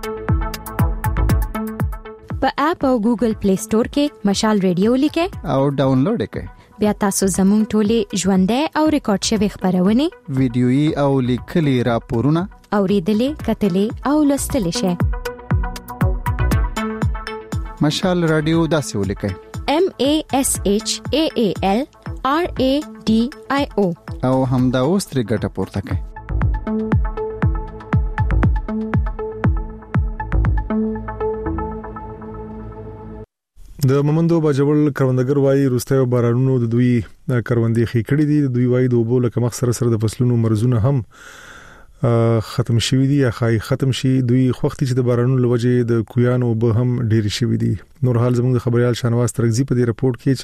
په اپ او ګوګل پلی سٹور کې مشال ریډیو لیکئ او ډاونلوډ کړئ بیا تاسو زموږ ټولې ژوندۍ او ریکارډ شوی خبرونه ویډیويي او لیکلي راپورونه اوریدلې کتلې او لوستلې شئ مشال رادیو داسې ولیکئ MASHAAL RADIO او همدا اوس ترې ګټه پورته کړئ د ممندو باجوړ کروندګر وایي روستایو بارانونو د دوی کروندې خې کړې دي. دوی وایي د اوبو لکه مخ سره د فصلونو مرزونه هم ختم شوي دي یا خای ختم شي. دوی خوختي چې د بارانونو لوجه د کویانو به هم ډېر شوي دي. نور حال زموږ د خبريال شانواز ترغزي په دې رپورت کې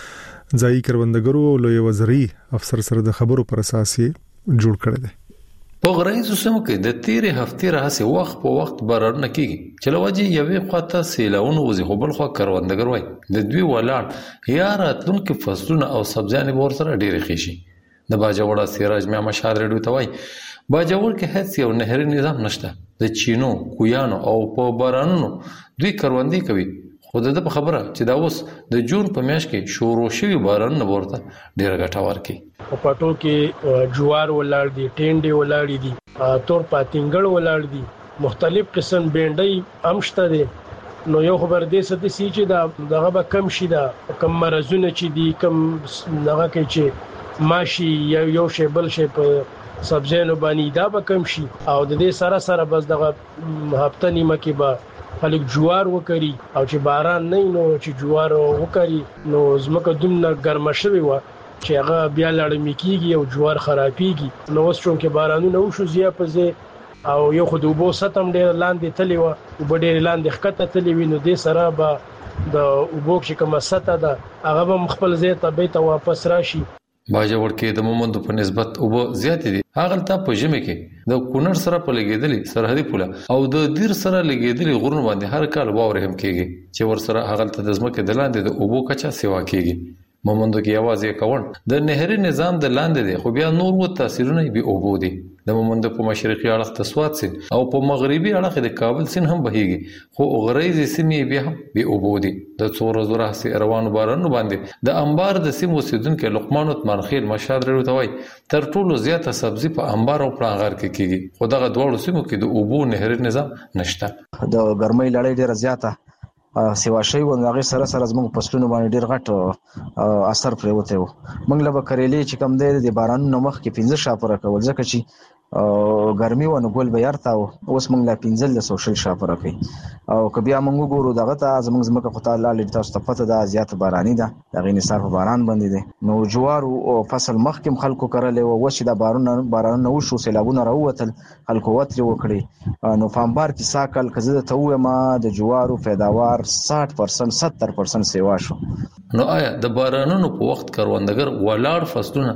چې ځایي کروندګرو او لوی وزري افسر سره د خبرو پر اساس جوړ کړی دی. په غرایزو سیمو کې د تیرې هفتې راهسې وخت په وخت بارانونه کیږي چې لوجه یوې خواته سیلاونه وزي خو بل خوا کروندګر وای د دوی ولاړ یا راتلونکو فصلونه او سبزیانې به ورسره ډېرې ښې شي. د باجوړ سراج میا مشال ریډیو ته وای باجوړ کې هیڅ یو نهري نظام نشته. د چینو کویانو او په بارانونو دوی کروندې کوي. خو د په خبره چې دا اوس د جون په میاشت کې شروع شوی بارانونه ورته ډېر ګټور کی. په پټو کې جوار ولاړ دي، ټینډې ولاړ دي، تور پاتینګړ ولاړ دي، مختلف قسم بینډۍ امشته دي. نو یو خبر دې ست سي چې دغه به کم شي، دا کم مرزونه چې دي کم دغه کې چې ماشي یو شی بل شی په سبزیانو باندې دا به کم شي. او د دې سره سره بس دغه هفته نیمه کې به خلک جوار وکړي او چې باران نه نو چې جوار وکړي نو زمکه دومره ګرمه شوی و چې هغه بیا لړمی کیږي او جوار خرابېږي. نو اوس چې بارانونه وشو زیات پځه او یو خو د وبو ستم ډېر لاندې تلی و او ډېر لاندې ښکته تلی وي. نو دې سره به د وبو چې کومه سطح ده هغه به خپل ځای ته بیت واپس راشي. باجوړ کې د مومندو په نسبت اوبه زیات دي. هغه ته په ژمه کې د کونړ سره په لګیدلې سرحدي پوله او د دیر سره لګیدلې غرونو باندې هر کال واورې هم کېږي چې ور سره هغه ته د ځمکې د لاندې د اوبو کچا سیوا کېږي. مومندو کې یوازې کون د نهري نظام د لاندې دی خو بیا نور و تاثیرونه به اوبو دي. د مومندو په مشرقي اړخ ته سوات سین او په مغربي اړخ د کابل سین هم بهيږي خو غریزي سیمې بیا هم به اوبو دي. د څور زره سي روانو بارانو باندې د انبار د سیمو سیدونکو لقمان متمنخیل مشاد روتوي تر ټولو زیاته سبزي په انبار او پړانغار کې کیږي. خو دغه دوه سیمو کې د اوبو نهري نظام نشته. د ګرمۍ لړۍ ډیره زیاته سیوا شوی و. هغه سره سره زموږ فصلونو باندې ډیر غټ اثر پرېوته و. موږ له کریلې چې کم دی د بارانونو مخ کې 15 شاپره کول ځکه چې ګرمي و نو ګل به یارتا اوس موږ لا 15 سوشل شاپره کوي. او کبي موږ ګورو دغه ته زموږ زمکه خو تعالی لري تاسو ته پته ده زیات باراني ده. دغه نثار په باران باندې دي. نو جوار او فصل مخ کې خلکو کړل او وشي د بارانونه وشو سیلابونه راووتل خلکو وتري وکړي. نو فامبار کې ساکل کزه ته و ما د جوارو پیداوار 60% 70% سیوا شو. نو آیا د بارانونو په وخت کروندګر ولاړ فصلونه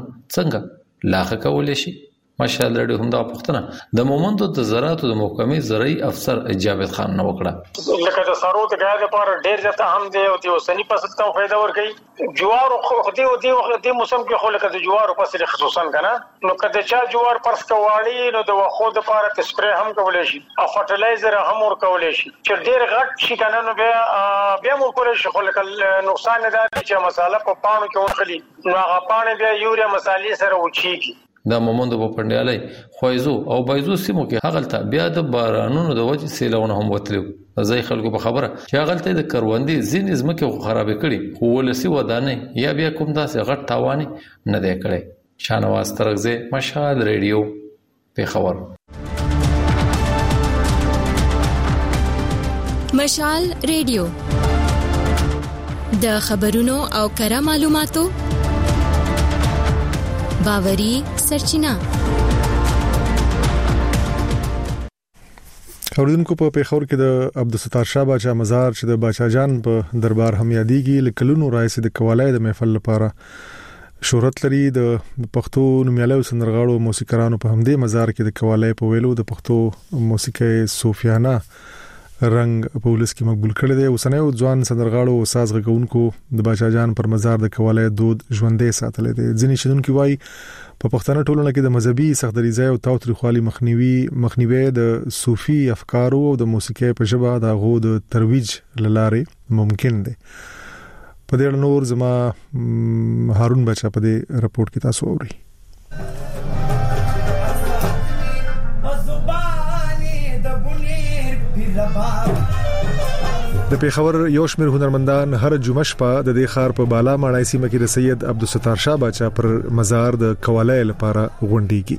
څنګه لاخه کولای شي؟ ماشاءالله لري هم دا پښتنه د مومندو د زراعت د محکمې زرعي افسر جاوید خان نو وکړه. لکه د سارو د غاړه لپاره ډېر ځته هم دی او د وسنی فصل ته فائدہ ورکړي. جوار خو دی وخت د موسم کې خو لکه د جوار فصل خصوصا کنه نو کله چې جوار پرس کوالي نو د وخو د لپاره سپری هم کولای شي او فرټیلایزر هم ور کولای شي چې ډېر غټ شي کنه نو بیا مو کولای شي خو لکه نقصان نه دی چې مساله په پانو کې ورخلي نو هغه پانه بیا یوریا مسالې سره وچیږي. د مومندو په پندیالي خوایزو او بایزو سیمو کې هغلته بیا د بارانونو د وجې سیلونه هم وتلو. ځای خلکو په خبره چې هغلته د کروندې ځینې ځمکې خراب کړي خو ولسی ودانې یا بیا کوم داسې غټ تاواني نه دی کړی. شانواز ترغزه مشال ریډیو پیښور. مشال ریډیو د خبرونو او کره معلوماتو باوري سرچینه. اوریدونکو په پیښور کې د عبدالستار شاه باچا مزار چې د باچا جان په دربار هم یادېږي لکلونو راځي د کوالای د محفل لپاره شهرت لري. د پښتو نومیالیو سندرغاړو موسیقارانو په همدې مزار کې د کوالای په ویلو د پښتو موسیقي صوفیانه رنگ په ولس کې مقبول کړی دی. اوسنیو ځوان سندرغاړو او ساز غږونکو د باچا جان پر مزار د کوالای دود ژوندې ساتل دي. ځینې شیدونکو وایي په پښتنه ټولنه کې د مذهبي سختدریځي او تاوتریخوالي مخنیوي د صوفي افکارو او د موسیقي په ژبه د غو د ترویج لاره ممکن دی. په دې اړه نور زما هارون بچا په دې رپورت کې تاسو اورئ. د پیښور یو شمېر هنرمندان هر جمعه شپه د دې ښار په بالا ماړای سیمه کې د سید عبدالستار شاه باچا پر مزار د کوالای لپاره غونډيږي.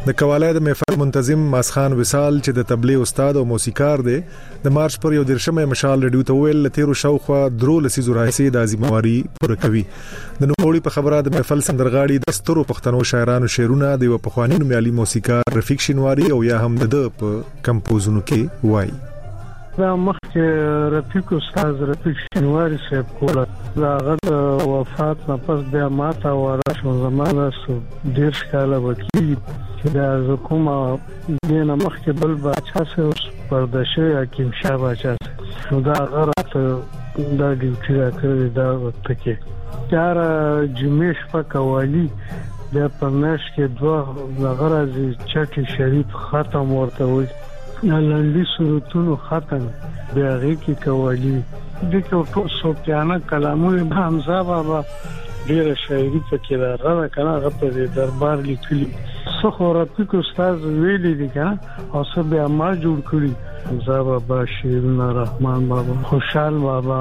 د قواله د محفل منتظم ماسخان وصال چې د تبلیغ استاد او موسیقار دی د مارچ پر 11 مشال ریډیو ته ویل تیرو شاوخوا درو لسیزو راځي د ازمواري پر کوي د نوموړي په خبره د محفل سندرغاړي د سترو پښتنو شاعرانو شعرونه د پخوانی نومیالي موسیقار رفیق شینواری او یا هم د کمپوزونو کې وایي. دا مخکې رفیق استاد رفیق شینواری صاحب کوله دا غد وفات نه پس بیا ماته واره شو زمانه ډیر کاله وکړي چې دا حکومت دینه مخکې بل باچا سره پردشه حکیم شاه باچا نو دا غره دا ډیوټي راکړي دا پکې چار جمیش په قوالی د پرناش کې دوه غرض چټي شریف ختم ورته وي لاندې صورتونو ختم بیا غي قوالی د ټول صوفیانه کلامونه حمزه بابا ډیر شاعري پکې راغله کنه غته دربار لیکلي څو رفیق استاد ویلي دي کنه او څه بیا ما جوړ کړی حمزه بابا شیرنا رحمان بابا خوشحال بابا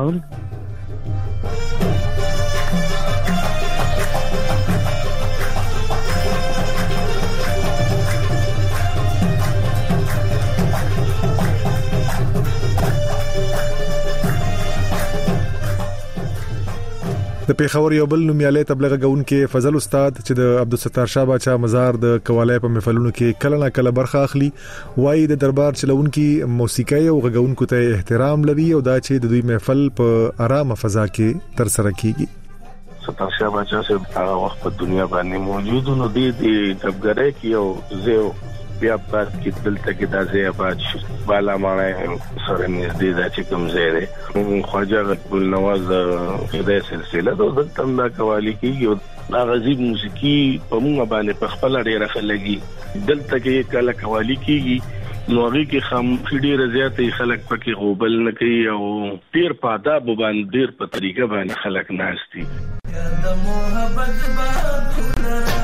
د پیښور یو بل نومیالي تبلیغ غونکي فضل استاد چې د عبدالستار شاه باچا مزار د قواله په محفلونو کې کله نه کله برخه اخلي وایي د دربار چلونکي موسیقي او غونکو ته احترام لري او دا چې د دوی محفل په آرامه فضا کې تر سره کیږي. ستار شاه باچا سره هغه وخت په دنیا باندې موجود نو د دبګره کې او زه بیا پات کې دلته کې د ځای آباد شو بالا مانه سره نږدې د چې کوم ځای دی خواجه ګل نواز د خدای سلسله د دلته د قوالی کې دا غزيب موسیقي په موږ باندې په خپل ډیره خلګي دلته کې کله قوالی کېږي نو هغه کې خام ډیره زیاتې خلک پکې غوبل نه کوي او ډیر په آداب باندې ډیر په طریقه باندې خلک ناشتي د محبت باد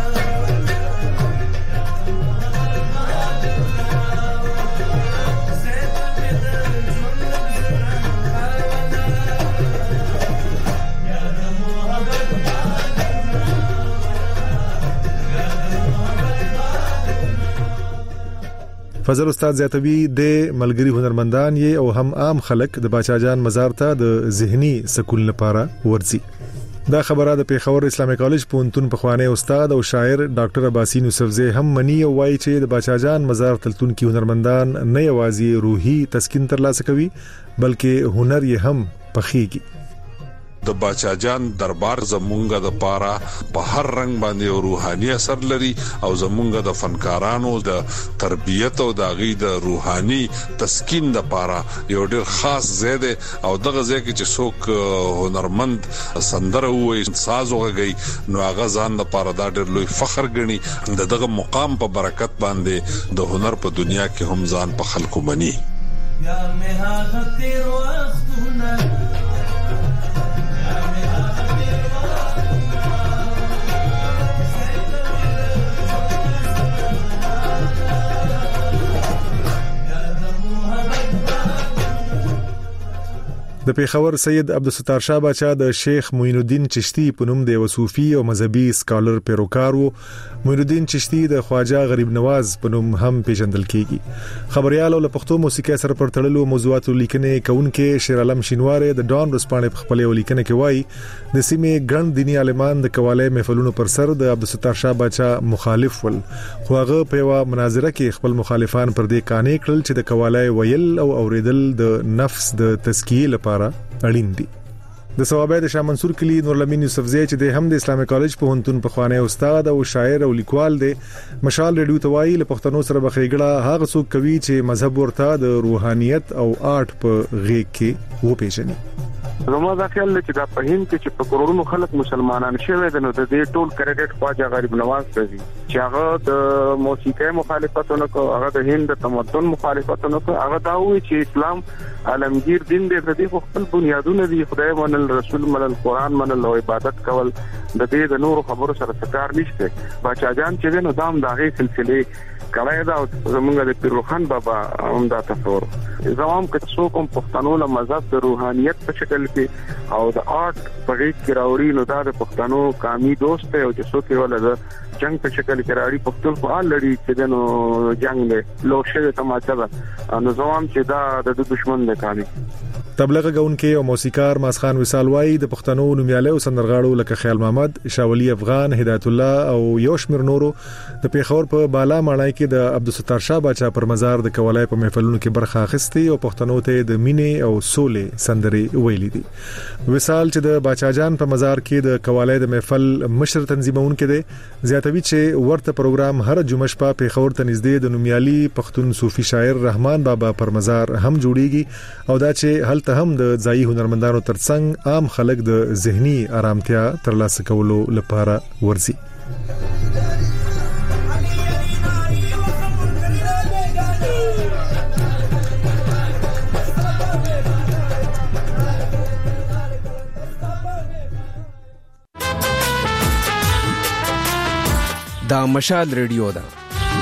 فضل استاد زیاتوی د ملګری هنرمندان یې او هم عام خلک د باچا جان مزار ته د ذهني سکون لپاره ورځي. دا خبره د پیښور اسلامي کالج پونتون په خوانه استاد او شاعر ډاکټر عباسی نوسفزی هم منی او وایي چې د باچا جان مزار تلتون کې هنرمندان نه یوازې روحي تسکین ترلاسه کوي بلکې هنر یې هم پخېږي. د باچا جان دربار زمونږه د پاره په هر رنگ باندې روحاني اثر لري او زمونږه د فنکارانو د تربيت او د غي د روحاني تسکین د پاره یو ډیر خاص زیاده او دغه ځای کې چې څوک هنرمند سندره وي ساز وغږي نو هغه ځان د پاره دا ډیر لوی فخر ګڼي دغه مقام په برکت باندې د هنر په دنیا کې هم ځان په خلکو مني. یا مه هغه تیر وختونه د پیښور سید عبدالستار شاه باچا د شیخ معین الدین چشتی په نوم د وصوفي او مذهبي سکالر پیروکار وو. معین الدین چشتی د خواجه غریب نواز په نوم هم پیژندل کیږي. خبريال او پښتو موسیقي سره پرتړلو موضوعاتو لیکنې کوونکې شیر عالم شینواری د ډان رسپانې په خپل لیکنه کې وایي د سیمې ګڼ دینی عالمان د قواله محفلونو پر سر د عبدالستار شاه باچا مخالف ول خو هغه په یو مناظره کې خپل مخالفان پر دې قانې کړل چې د قواله ویل او اوریدل د نفس د تزکیه لپاره اړین دي. د ثوابه د شاه منصور کلی نورلمین یوسفزی چې د هم د اسلامي کالج په هنتون په خوانه استاد او شاعر او لیکوال دی مشال ریډیو توای له پښتنو سره بخېګړه هغه څوک کوي چې مذهب ورته د روحانيت او آرټ په غېږ کې و پیژني. زما دا خیال چې دا په هند کې چې په کروڑونو خلک مسلمانان شوي دي نو د دې ټول کریډټ خواجه غریب نواز ته دي چې هغه د موسیقي مخالفتونه کو هغه د هند تمدن مخالفتونه کو هغه دا وایي چې اسلام عالمگیر دین دی د دې خپل بنیادونه دي خدای منل رسول منل قران منل او عبادت کول د دې د نور خبرو سره څه کار نشته. باچا جان چې نو دام داغه سلسله کړای دا زمونږ د پیروخان بابا هم دا تصور زمام کڅو کوم پښتنو له مذهب د روحانيت په شکل کې او د آرت په غیږ کې راوړي نو دا د پښتنو قامي دوست او چې څوک یې ولر جنگ په شکل کې راوړي پښتون په حال لري چې دنو جنگ له لوشه تماچا نو زمام چې دا د دشمن د کاري تبلیغ غونکي او موسیقار ماسخان وصال وای د پښتنو نومیاله او سندرغاړو لکه خیال محمد شاولی افغان هدایت الله او یوشمیر نورو د پیښور په بالا ماڼۍ کې د عبدالستار شاه بچا پر مزار د کولای په محفلونو کې برخه اخیستي او پښتنو ته د مینې او سولې سندري ویلې دي وصال چې د بچا جان په مزار کې د کولای د محفل مشر تنظیمون کې دي زیاتوي چې ورته پروګرام هر جمعه شپه پیښور ته نږدې د نومیالي پښتون صوفي شاعر رحمان بابا پر مزار هم جوړیږي او دا چې هلته هم د ځایي هنرمندانو ترڅنګ عام خلک د ذهني آرامتیا ترلاسه کولو لپاره ورزي دا مشال ریډیو ده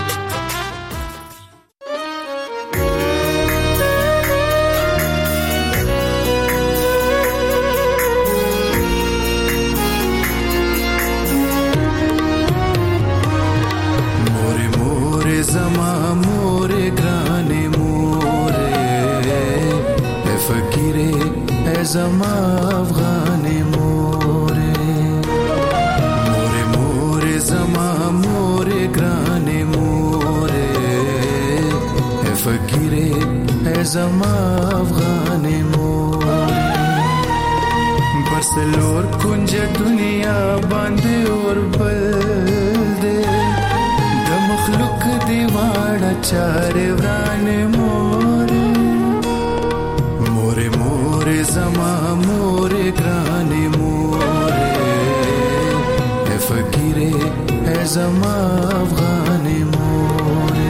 زما افغان مورې مورې مورې زما مورې ګران مورې فقیرې زما افغان مورې برسلور کنج دنیا باندې اور بل دې د مخلوق دی واړه چارې وران مورې مورې مورې زما مورې ګرانې مورې فقیرې زما افغانې مورې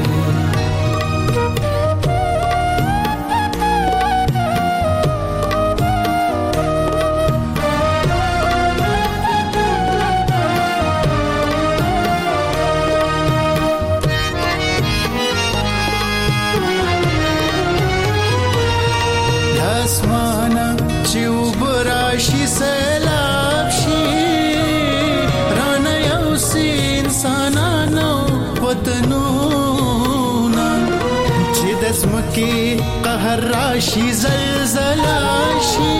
زمکی قهر راشي زلزلہ شي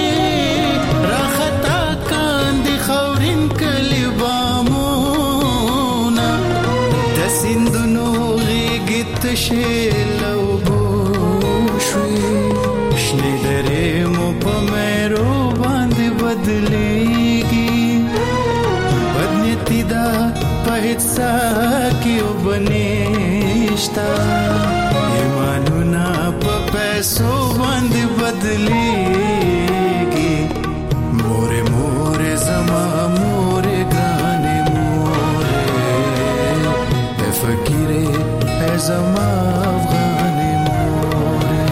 راختا کاندي خورین کلی بامونا د سندونو غیږت شلو بوشوي شنه درې مو په مېرو باندې بدلېږي بدنيتي دا په هیڅ کې وبنيشتا पैसो बंद बदलेगी मोरे मोरे जमा मोरे गाने मोरे फकीरे जमा अफगाने मोरे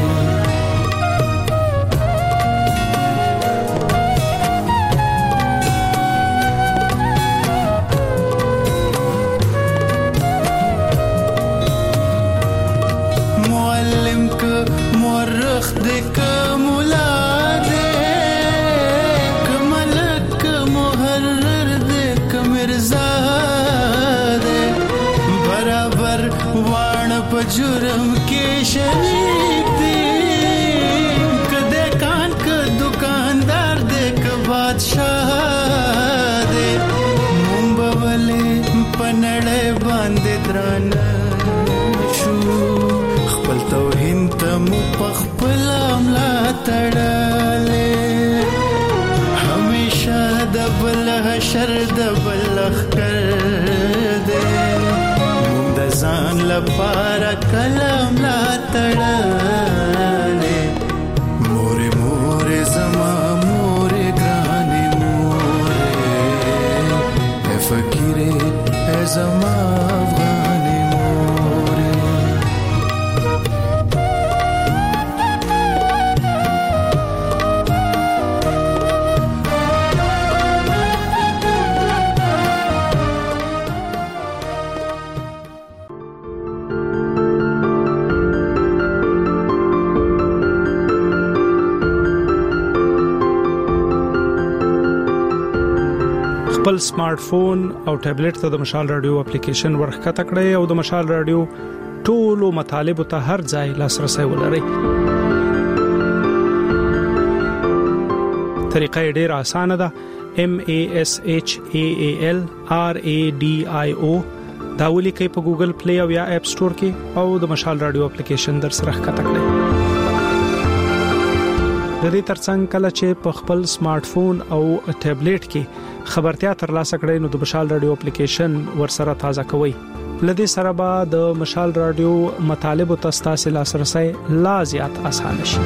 मुअल्लिम को मौरख देख मुला दे कमलक मुहर्रर देख मिर्जा दे बराबर वाण प जुर्म के शरीक दे कदे कान क दुकानदार देख बादशाह दे मुंबवले पनड़े बांधे द्रान शू خپل توهین ته مو پخپل املا تړلې همیشه د بل حشر د بل خر دې موږ د ځان لپاره کلام لا تړلې مورې مورې زما مورې ګرانې مورې فقیرې زما خپل سمارټ فون او ټابلیټ ته د مشال رادیو اپلیکیشن ورخکته کړئ او د مشال رادیو ټولو مطالب ته هر ځای لاسرسي ولرئ. طریقه ډیره اسانه ده. MASHAAL RADIO دا ولیکئ په ګوګل پلی او یا اپ سٹور کې او د مشال رادیو اپلیکیشن در سره ښکته کړئ. د دې ترڅنګ کله چې په خپل سمارټ فون او ټابلیټ کې خبرتیا ترلاسه کړئ نو د مشال رادیو اپلیکیشن ورسره تازه کوئ. لدې سره به د مشال رادیو مطالب او تاسو لاسرسي لا زیات اسانه شي.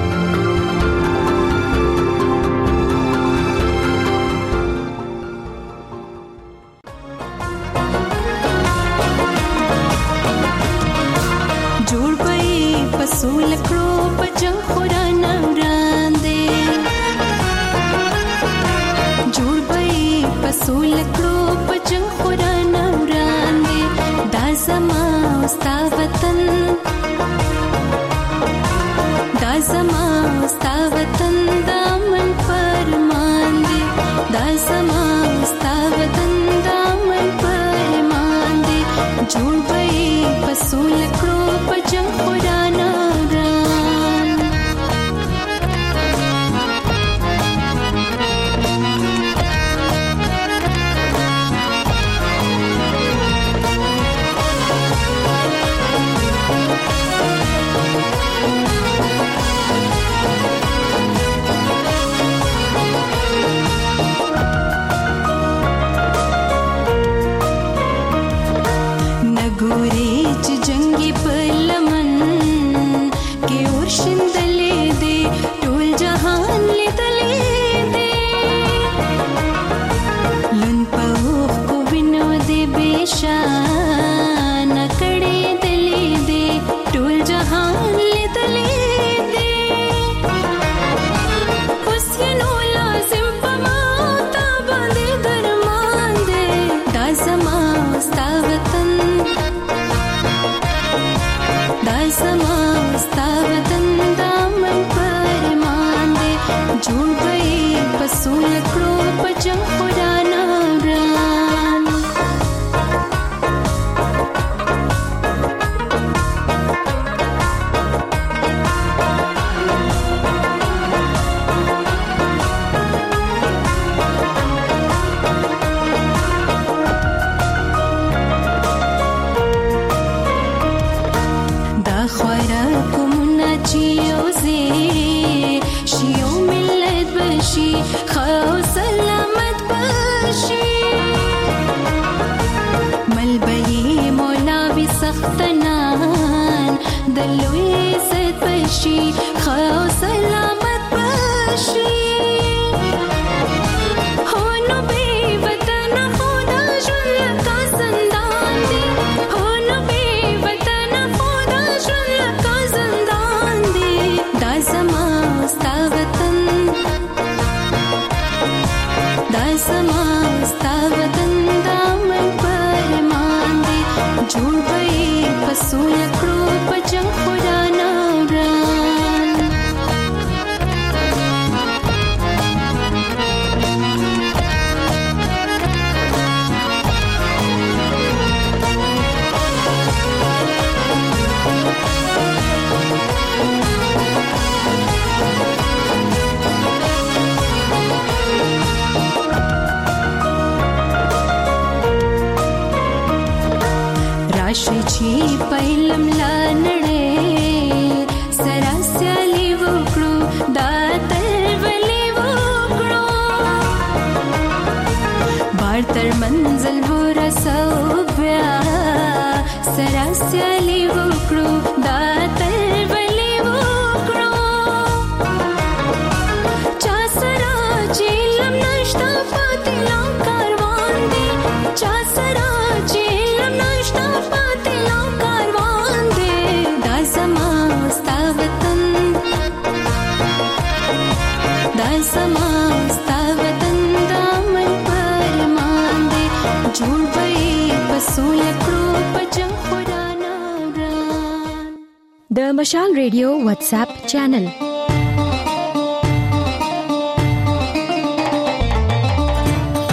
د مشال ریډیو واتس اپ چینل د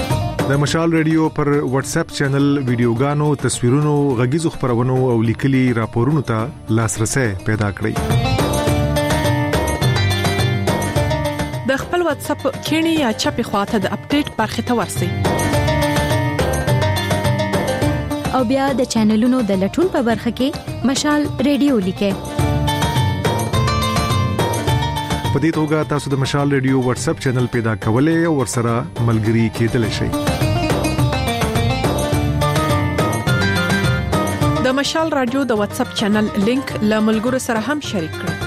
د مشال ریډیو پر واتس اپ چینل ویډیوګانو، تصویرونو، غږیزو خبرونو او لیکلي راپورونو ته لاسرسي پیدا کړئ. د خپل واتس اپ کینی یا چپی خواته د اپډیټ برخه ته ورسئ. او بیا د چینلونو د لټون په برخه کې مشال ریډیو لیکئ. په دې توګه تاسو د مشال ریډیو واتس اپ چینل پیدا کولای او ورسره ملګري کېدلی شئ. د مشال رادیو د واتس اپ چینل لینک له ملګرو سره هم شریک کړئ.